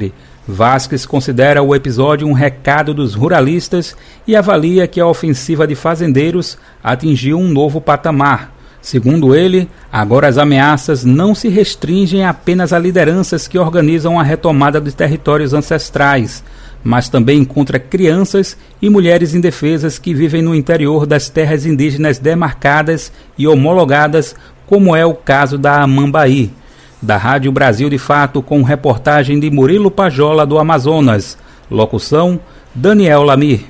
S14: Vasquez considera o episódio um recado dos ruralistas e avalia que a ofensiva de fazendeiros atingiu um novo patamar. Segundo ele, agora as ameaças não se restringem apenas a lideranças que organizam a retomada de territórios ancestrais, mas também contra crianças e mulheres indefesas que vivem no interior das terras indígenas demarcadas e homologadas, como é o caso da Amambaí. Da Rádio Brasil de Fato, com reportagem de Murilo Pajola, do Amazonas. Locução, Daniel Lamir.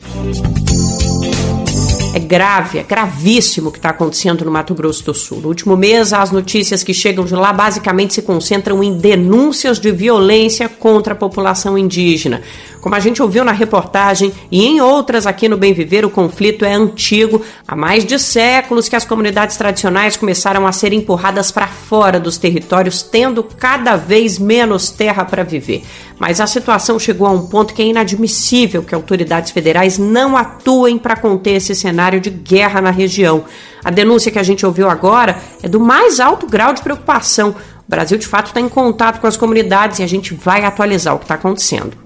S2: É grave, é gravíssimo o que está acontecendo no Mato Grosso do Sul. No último mês, as notícias que chegam de lá basicamente se concentram em denúncias de violência contra a população indígena. Como a gente ouviu na reportagem e em outras aqui no Bem Viver, o conflito é antigo. Há mais de séculos que as comunidades tradicionais começaram a ser empurradas para fora dos territórios, tendo cada vez menos terra para viver. Mas a situação chegou a um ponto que é inadmissível que autoridades federais não atuem para conter esse cenário de guerra na região. A denúncia que a gente ouviu agora é do mais alto grau de preocupação. O Brasil, de fato, está em contato com as comunidades e a gente vai atualizar o que está acontecendo.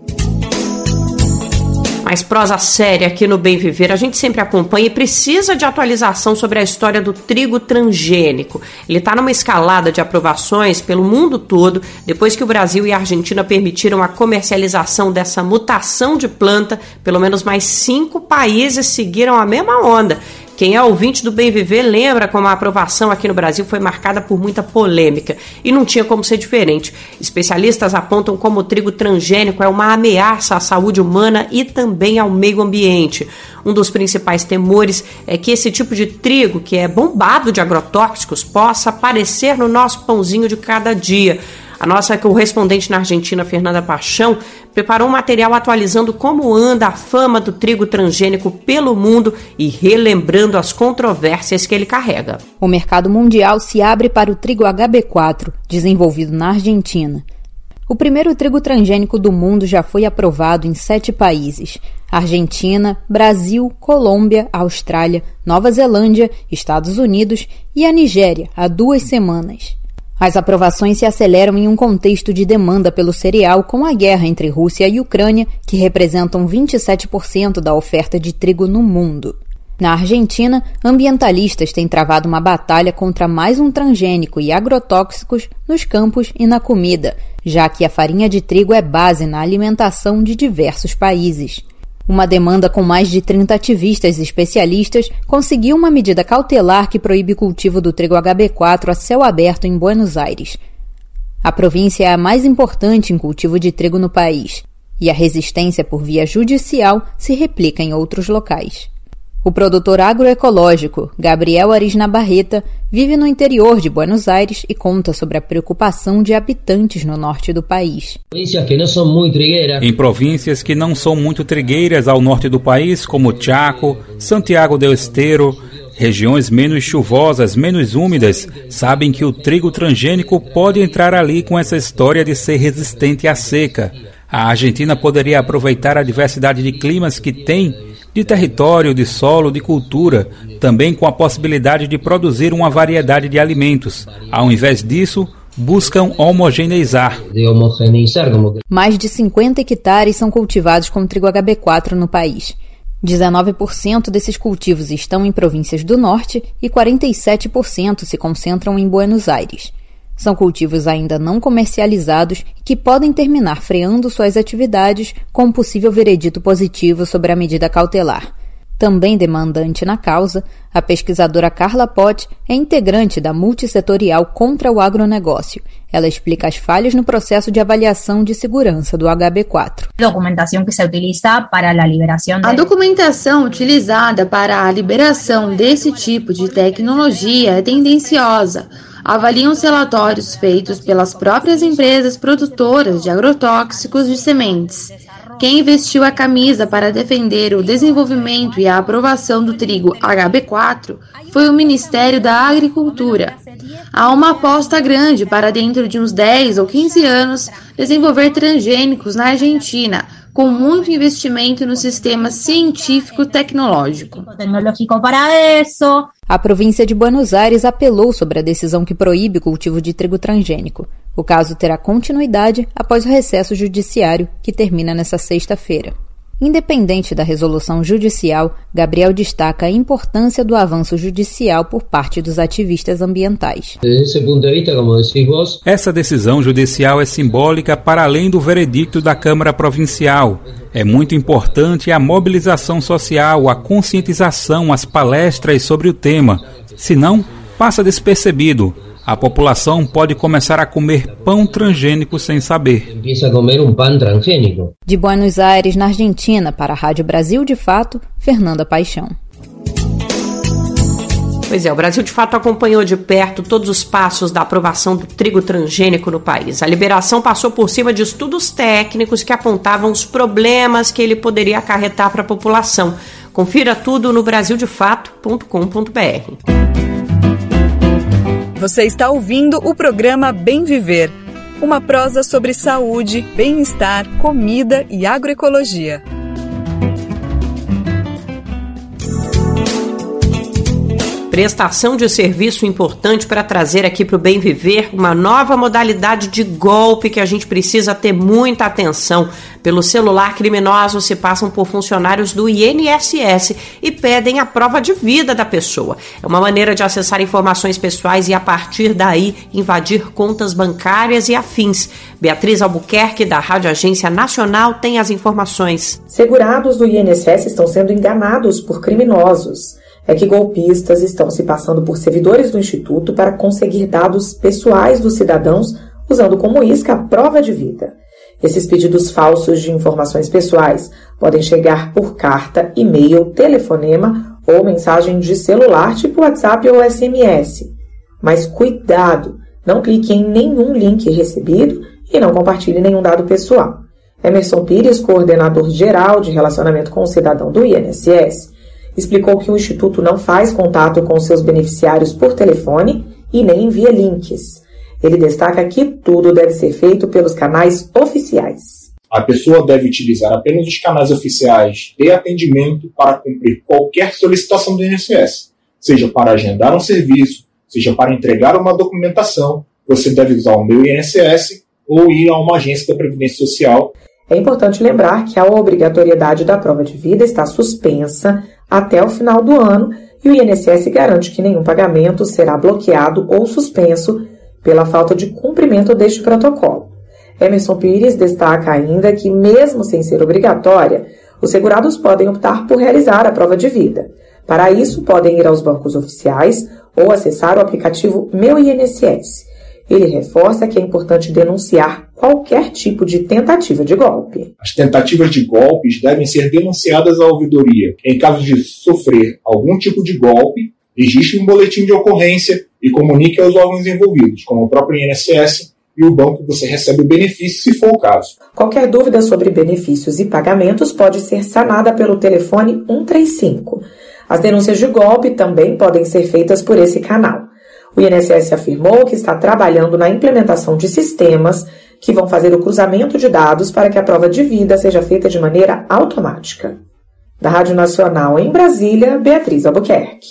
S2: Mais prosa séria aqui no Bem Viver, a gente sempre acompanha e precisa de atualização sobre a história do trigo transgênico. Ele está numa escalada de aprovações pelo mundo todo, depois que o Brasil e a Argentina permitiram a comercialização dessa mutação de planta. Pelo menos mais 5 países seguiram a mesma onda. Quem é ouvinte do Bem Viver lembra como a aprovação aqui no Brasil foi marcada por muita polêmica e não tinha como ser diferente. Especialistas apontam como o trigo transgênico é uma ameaça à saúde humana e também ao meio ambiente. Um dos principais temores é que esse tipo de trigo, que é bombado de agrotóxicos, possa aparecer no nosso pãozinho de cada dia. A nossa correspondente na Argentina, Fernanda Paixão, preparou um material atualizando como anda a fama do trigo transgênico pelo mundo e relembrando as controvérsias que ele carrega.
S15: O mercado mundial se abre para o trigo HB4, desenvolvido na Argentina. O primeiro trigo transgênico do mundo já foi aprovado em 7 países: Argentina, Brasil, Colômbia, Austrália, Nova Zelândia, Estados Unidos e a Nigéria, há 2 semanas. As aprovações se aceleram em um contexto de demanda pelo cereal com a guerra entre Rússia e Ucrânia, que representam 27% da oferta de trigo no mundo. Na Argentina, ambientalistas têm travado uma batalha contra mais um transgênico e agrotóxicos nos campos e na comida, já que a farinha de trigo é base na alimentação de diversos países. Uma demanda com mais de 30 ativistas e especialistas conseguiu uma medida cautelar que proíbe o cultivo do trigo HB4 a céu aberto em Buenos Aires. A província é a mais importante em cultivo de trigo no país, e a resistência por via judicial se replica em outros locais. O produtor agroecológico, Gabriel Arisna Barreta, vive no interior de Buenos Aires e conta sobre a preocupação de habitantes no norte do país.
S14: Em províncias que não são muito trigueiras ao norte do país, como Chaco, Santiago del Estero, regiões menos chuvosas, menos úmidas, sabem que o trigo transgênico pode entrar ali com essa história de ser resistente à seca. A Argentina poderia aproveitar a diversidade de climas que tem, de território, de solo, de cultura, também com a possibilidade de produzir uma variedade de alimentos. Ao invés disso, buscam homogeneizar.
S15: Mais de 50 hectares são cultivados com trigo HB4 no país. 19% desses cultivos estão em províncias do norte e 47% se concentram em Buenos Aires. São cultivos ainda não comercializados que podem terminar freando suas atividades com um possível veredito positivo sobre a medida cautelar. Também demandante na causa, a pesquisadora Carla Pott é integrante da multissetorial contra o agronegócio. Ela explica as falhas no processo de avaliação de segurança do HB4.
S16: A documentação utilizada para a liberação desse tipo de tecnologia é tendenciosa. Avaliam os relatórios feitos pelas próprias empresas produtoras de agrotóxicos de sementes. Quem vestiu a camisa para defender o desenvolvimento e a aprovação do trigo HB4 foi o Ministério da Agricultura. Há uma aposta grande para dentro de uns 10 ou 15 anos desenvolver transgênicos na Argentina, com muito investimento no sistema científico-tecnológico.
S15: A província de Buenos Aires apelou sobre a decisão que proíbe o cultivo de trigo transgênico. O caso terá continuidade após o recesso judiciário, que termina nesta sexta-feira. Independente da resolução judicial, Gabriel destaca a importância do avanço judicial por parte dos ativistas ambientais.
S14: Essa decisão judicial é simbólica para além do veredicto da Câmara Provincial. É muito importante a mobilização social, a conscientização, as palestras sobre o tema. Senão, passa despercebido. A população pode começar a comer pão transgênico sem saber.
S15: De Buenos Aires, na Argentina, para a Rádio Brasil de Fato, Fernanda Paixão.
S2: Pois é, o Brasil de Fato acompanhou de perto todos os passos da aprovação do trigo transgênico no país. A liberação passou por cima de estudos técnicos que apontavam os problemas que ele poderia acarretar para a população. Confira tudo no brasildefato.com.br.
S1: Você está ouvindo o programa Bem Viver, uma prosa sobre saúde, bem-estar, comida e agroecologia.
S2: Prestação de serviço importante para trazer aqui para o Bem Viver uma nova modalidade de golpe que a gente precisa ter muita atenção. Pelo celular, criminosos se passam por funcionários do INSS e pedem a prova de vida da pessoa. É uma maneira de acessar informações pessoais e, a partir daí, invadir contas bancárias e afins. Beatriz Albuquerque, da Rádio Agência Nacional, tem as informações.
S17: Segurados do INSS estão sendo enganados por criminosos. É que golpistas estão se passando por servidores do Instituto para conseguir dados pessoais dos cidadãos, usando como isca a prova de vida. Esses pedidos falsos de informações pessoais podem chegar por carta, e-mail, telefonema ou mensagem de celular tipo WhatsApp ou SMS. Mas cuidado, não clique em nenhum link recebido e não compartilhe nenhum dado pessoal. Emerson Pires, coordenador geral de relacionamento com o cidadão do INSS, explicou que o Instituto não faz contato com seus beneficiários por telefone e nem envia links. Ele destaca que tudo deve ser feito pelos canais oficiais.
S18: A pessoa deve utilizar apenas os canais oficiais de atendimento para cumprir qualquer solicitação do INSS, seja para agendar um serviço, seja para entregar uma documentação. Você deve usar o Meu INSS ou ir a uma agência da Previdência Social.
S17: É importante lembrar que a obrigatoriedade da prova de vida está suspensa até o final do ano e o INSS garante que nenhum pagamento será bloqueado ou suspenso pela falta de cumprimento deste protocolo. Emerson Pires destaca ainda que, mesmo sem ser obrigatória, os segurados podem optar por realizar a prova de vida. Para isso, podem ir aos bancos oficiais ou acessar o aplicativo Meu INSS. Ele reforça que é importante denunciar qualquer tipo de tentativa de golpe.
S18: As tentativas de golpes devem ser denunciadas à ouvidoria. Em caso de sofrer algum tipo de golpe, registre um boletim de ocorrência e comunique aos órgãos envolvidos, como o próprio INSS e o banco que você recebe o benefício, se for o caso.
S17: Qualquer dúvida sobre benefícios e pagamentos pode ser sanada pelo telefone 135. As denúncias de golpe também podem ser feitas por esse canal. O INSS afirmou que está trabalhando na implementação de sistemas que vão fazer o cruzamento de dados para que a prova de vida seja feita de maneira automática. Da Rádio Nacional em Brasília, Beatriz Albuquerque.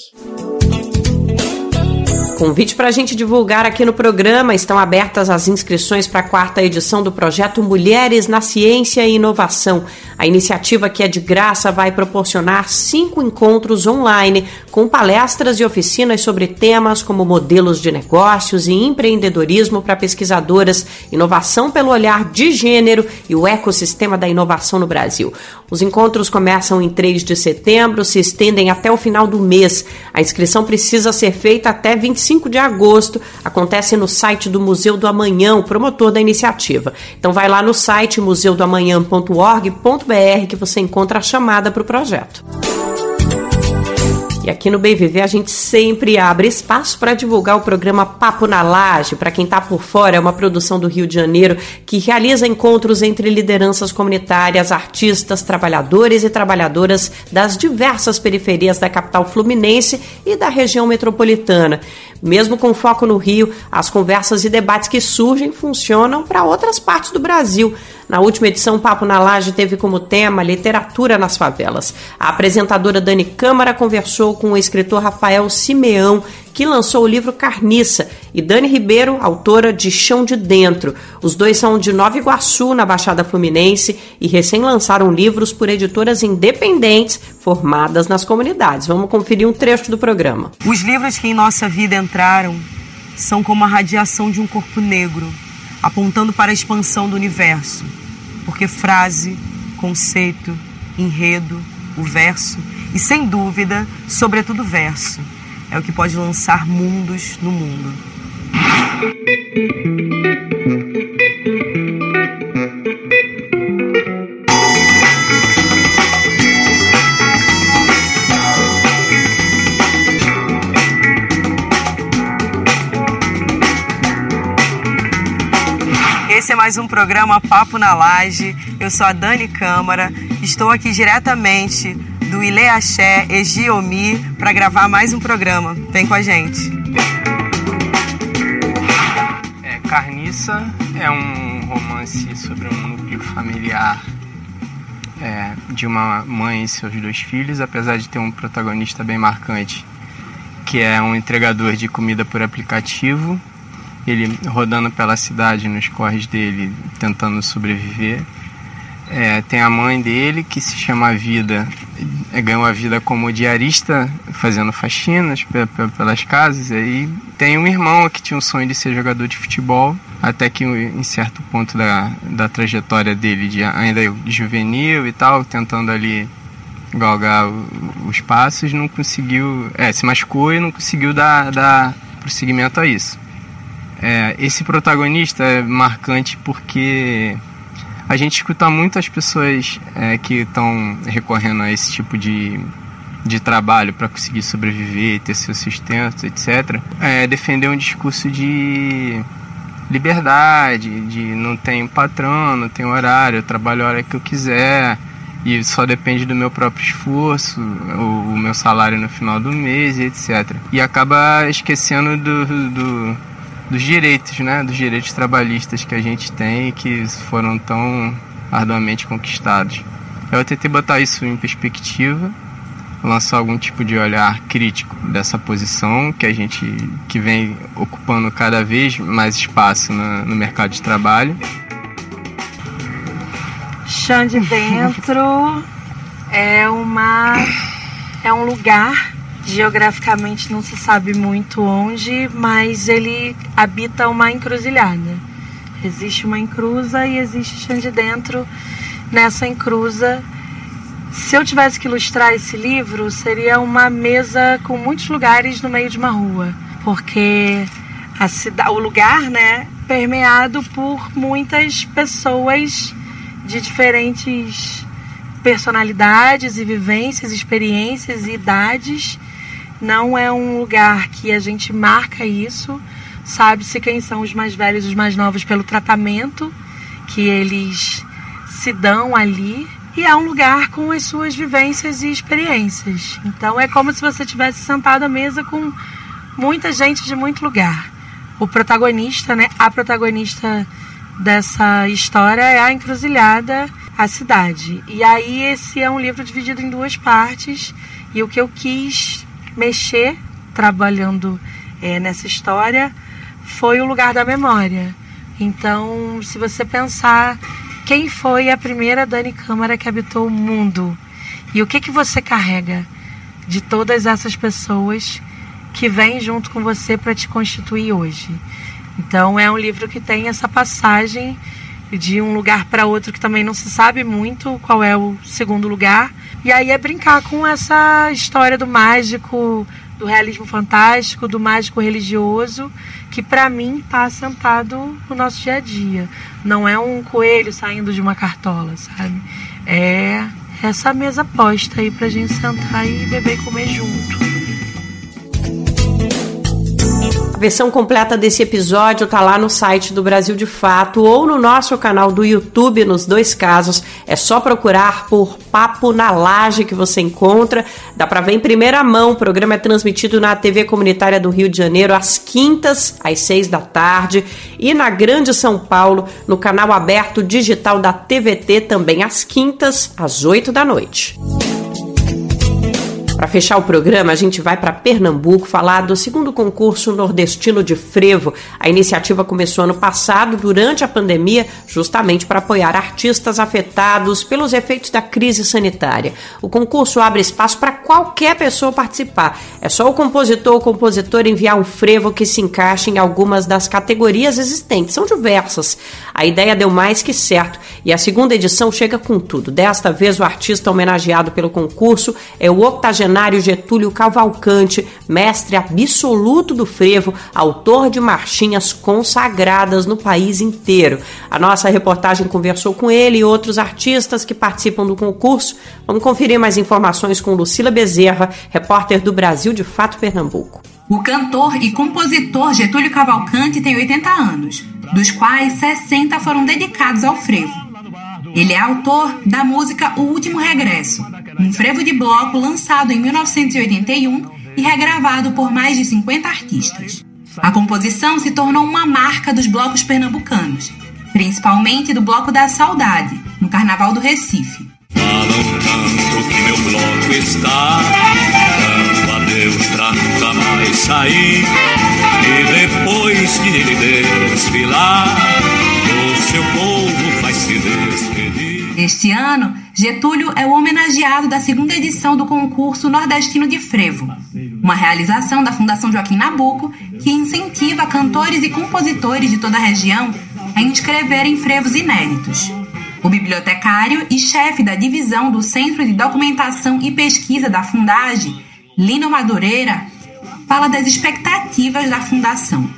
S2: Convite para a gente divulgar aqui no programa. Estão abertas as inscrições para a 4ª edição do projeto Mulheres na Ciência e Inovação. A iniciativa, que é de graça, vai proporcionar 5 encontros online com palestras e oficinas sobre temas como modelos de negócios e empreendedorismo para pesquisadoras, inovação pelo olhar de gênero e o ecossistema da inovação no Brasil. Os encontros começam em 3 de setembro, se estendem até o final do mês. A inscrição precisa ser feita até 25 de agosto. Acontece no site do Museu do Amanhã, o promotor da iniciativa. Então vai lá no site museudoamanhã.org.br que você encontra a chamada para o projeto. E aqui no Bem Viver a gente sempre abre espaço para divulgar o programa Papo na Laje. Para quem está por fora, é uma produção do Rio de Janeiro que realiza encontros entre lideranças comunitárias, artistas, trabalhadores e trabalhadoras das diversas periferias da capital fluminense e da região metropolitana. Mesmo com foco no Rio, as conversas e debates que surgem funcionam para outras partes do Brasil. Na última edição, Papo na Laje teve como tema literatura nas favelas. A apresentadora Dani Câmara conversou com o escritor Rafael Simeão, que lançou o livro Carniça, e Dani Ribeiro, autora de Chão de Dentro. Os dois são de Nova Iguaçu, na Baixada Fluminense, e recém-lançaram livros por editoras independentes formadas nas comunidades. Vamos conferir um trecho do programa.
S19: Os livros que em nossa vida entraram são como a radiação de um corpo negro, apontando para a expansão do universo, porque frase, conceito, enredo, o verso e, sem dúvida, sobretudo verso, é o que pode lançar mundos no mundo. Esse é mais um programa Papo na Laje. Eu sou a Dani Câmara, estou aqui diretamente do Ilê Axé, Egiomi, para gravar mais um programa. Vem com a gente.
S20: Carniça é um romance sobre um núcleo familiar de uma mãe e seus 2 filhos, apesar de ter um protagonista bem marcante, que é um entregador de comida por aplicativo. Ele rodando pela cidade, nos corres dele, tentando sobreviver. Tem a mãe dele, que se chama Vida, ganhou a vida como diarista, fazendo faxinas pelas casas. E aí tem um irmão que tinha um sonho de ser jogador de futebol, até que em certo ponto da trajetória dele, ainda juvenil e tal, tentando ali galgar os passos, não conseguiu, se machucou e não conseguiu dar prosseguimento a isso. Esse protagonista é marcante porque a gente escuta muito as pessoas que estão recorrendo a esse tipo de trabalho para conseguir sobreviver, ter seu sustento, etc. Defender um discurso de liberdade, de não tem patrão, não tem horário, eu trabalho a hora que eu quiser e só depende do meu próprio esforço, o meu salário no final do mês, etc. E acaba esquecendo dos direitos, né? Dos direitos trabalhistas que a gente tem e que foram tão arduamente conquistados. Eu tentei botar isso em perspectiva, lançar algum tipo de olhar crítico dessa posição que vem ocupando cada vez mais espaço no mercado de trabalho.
S19: Chão de Dentro é um lugar, geograficamente não se sabe muito onde, mas ele habita uma encruzilhada. Existe uma encruza e existe Chão de Dentro nessa encruza. Se eu tivesse que ilustrar esse livro, seria uma mesa com muitos lugares no meio de uma rua, porque o lugar, né, permeado por muitas pessoas de diferentes personalidades e vivências, experiências e idades. Não é um lugar que a gente marca isso, sabe-se quem são os mais velhos e os mais novos pelo tratamento que eles se dão ali, e é um lugar com as suas vivências e experiências. Então é como se você tivesse sentado à mesa com muita gente de muito lugar. O protagonista, né, a protagonista dessa história é a encruzilhada, a cidade. E aí esse é um livro dividido em 2 partes, e o que eu quis mexer, trabalhando nessa história, foi o lugar da memória. Então, se você pensar, quem foi a primeira Dani Câmara que habitou o mundo? E o que você carrega de todas essas pessoas que vêm junto com você para te constituir hoje? Então, é um livro que tem essa passagem de um lugar para outro que também não se sabe muito qual é o segundo lugar. E aí é brincar com essa história do mágico, do realismo fantástico, do mágico religioso, que para mim está assentado no nosso dia a dia. Não é um coelho saindo de uma cartola, sabe? É essa mesa posta aí pra gente sentar e beber e comer junto.
S2: A versão completa desse episódio tá lá no site do Brasil de Fato ou no nosso canal do YouTube. Nos dois casos é só procurar por Papo na Laje que você encontra. Dá pra ver em primeira mão. O programa é transmitido na TV Comunitária do Rio de Janeiro às quintas, às 6 da tarde, e na Grande São Paulo, no canal aberto digital da TVT, também às quintas, às 8 da noite. Para fechar o programa, a gente vai para Pernambuco falar do segundo concurso nordestino de frevo. A iniciativa começou ano passado, durante a pandemia, justamente para apoiar artistas afetados pelos efeitos da crise sanitária. O concurso abre espaço para qualquer pessoa participar. É só o compositor ou compositora enviar um frevo que se encaixe em algumas das categorias existentes. São diversas. A ideia deu mais que certo e a segunda edição chega com tudo. Desta vez, o artista homenageado pelo concurso é o octogenário Getúlio Cavalcante, mestre absoluto do frevo, autor de marchinhas consagradas no país inteiro. A nossa reportagem conversou com ele e outros artistas que participam do concurso. Vamos conferir mais informações com Lucila Bezerra, repórter do Brasil de Fato Pernambuco.
S21: O cantor e compositor Getúlio Cavalcante tem 80 anos, dos quais 60 foram dedicados ao frevo. Ele é autor da música O Último Regresso, um frevo de bloco lançado em 1981 e regravado por mais de 50 artistas. A composição se tornou uma marca dos blocos pernambucanos, principalmente do Bloco da Saudade, no Carnaval do Recife.
S3: Malandrando que meu bloco está, dando adeus pra nunca mais sair, e depois que ele desfilar, o seu povo vai se despedir.
S21: Este ano, Getúlio é o homenageado da segunda edição do concurso nordestino de frevo, uma realização da Fundação Joaquim Nabuco que incentiva cantores e compositores de toda a região a inscreverem frevos inéditos. O bibliotecário e chefe da divisão do Centro de Documentação e Pesquisa da Fundagem, Lino Madureira, fala das expectativas da Fundação.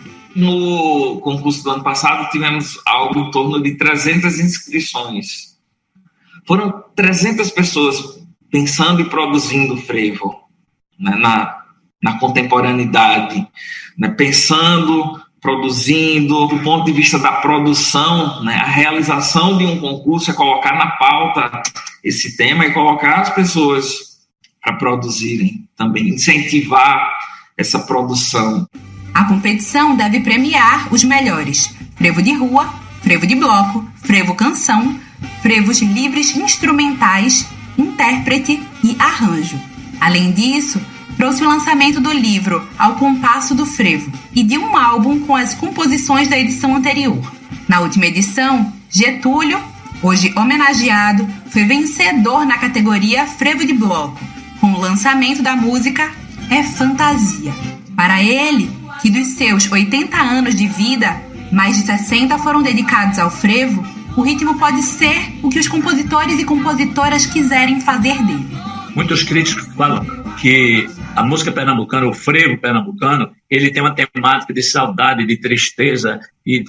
S22: No concurso do ano passado, tivemos algo em torno de 300 inscrições. Foram 300 pessoas pensando e produzindo frevo, né, na contemporaneidade, né, pensando, produzindo. Do ponto de vista da produção, né, a realização de um concurso é colocar na pauta esse tema e colocar as pessoas para produzirem também, incentivar essa produção.
S21: A competição deve premiar os melhores: frevo de rua, frevo de bloco, frevo canção, frevos livres instrumentais, intérprete e arranjo. Além disso, trouxe o lançamento do livro Ao Compasso do Frevo e de um álbum com as composições da edição anterior. Na última edição, Getúlio, hoje homenageado, foi vencedor na categoria Frevo de Bloco, com o lançamento da música É Fantasia. Para ele, que dos seus 80 anos de vida, mais de 60 foram dedicados ao frevo, o ritmo pode ser o que os compositores e compositoras quiserem fazer dele.
S23: Muitos críticos falam que a música pernambucana, o frevo pernambucano, ele tem uma temática de saudade, de tristeza e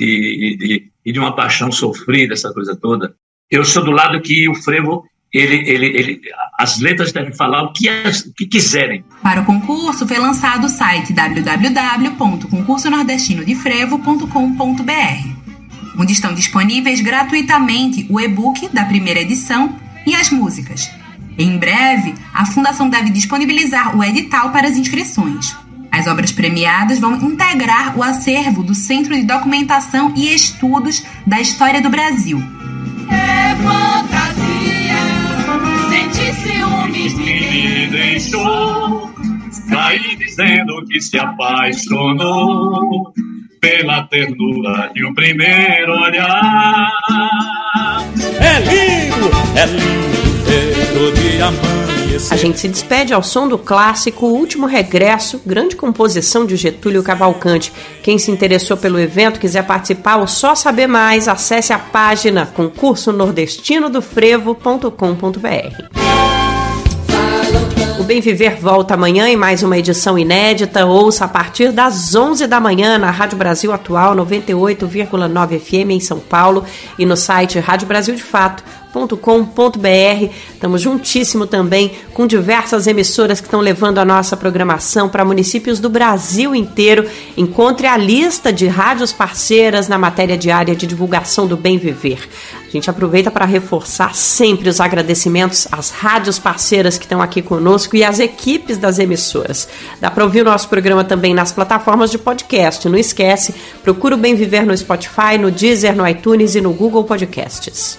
S23: de uma paixão sofrida, essa coisa toda. Eu sou do lado que o frevo, as letras devem falar o que quiserem.
S21: Para o concurso foi lançado o site www.concursoNordestinoDeFrevo.com.br, onde estão disponíveis gratuitamente o e-book da primeira edição e as músicas. Em breve, a Fundação deve disponibilizar o edital para as inscrições. As obras premiadas vão integrar o acervo do Centro de Documentação e Estudos da História do Brasil.
S3: É fantasia, sente ciúmes de me deixou, saí dizendo que se apaixonou pela ternura de um primeiro olhar. É lindo ver o dia amanhecer.
S2: A gente se despede ao som do clássico O Último Regresso, grande composição de Getúlio Cavalcante. Quem se interessou pelo evento, quiser participar ou só saber mais, acesse a página concursoNordestinoDoFrevo.com.br. O Bem Viver volta amanhã em mais uma edição inédita. Ouça a partir das 11 da manhã na Rádio Brasil Atual 98,9 FM em São Paulo e no site radiobrasildefato.com.br. Estamos juntíssimo também com diversas emissoras que estão levando a nossa programação para municípios do Brasil inteiro. Encontre a lista de rádios parceiras na matéria diária de divulgação do Bem Viver. A gente aproveita para reforçar sempre os agradecimentos às rádios parceiras que estão aqui conosco e às equipes das emissoras. Dá para ouvir o nosso programa também nas plataformas de podcast. Não esquece, procura o Bem Viver no Spotify, no Deezer, no iTunes e no Google Podcasts.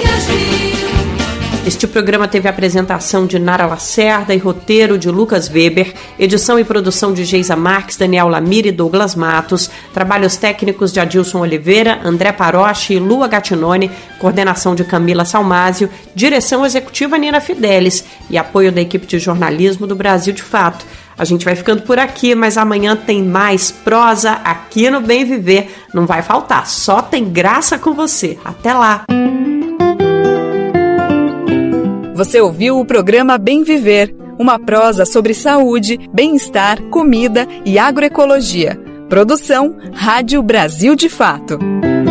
S2: Este programa teve a apresentação de Nara Lacerda e roteiro de Lucas Weber, edição e produção de Geisa Marques, Daniel Lamir e Douglas Matos, trabalhos técnicos de Adilson Oliveira, André Paroche e Lua Gattinone, coordenação de Camila Salmásio, direção executiva Nina Fidelis e apoio da equipe de jornalismo do Brasil de Fato. A gente vai ficando por aqui, mas amanhã tem mais prosa aqui no Bem Viver. Não vai faltar, só tem graça com você. Até lá!
S1: Você ouviu o programa Bem Viver, uma prosa sobre saúde, bem-estar, comida e agroecologia. Produção Rádio Brasil de Fato.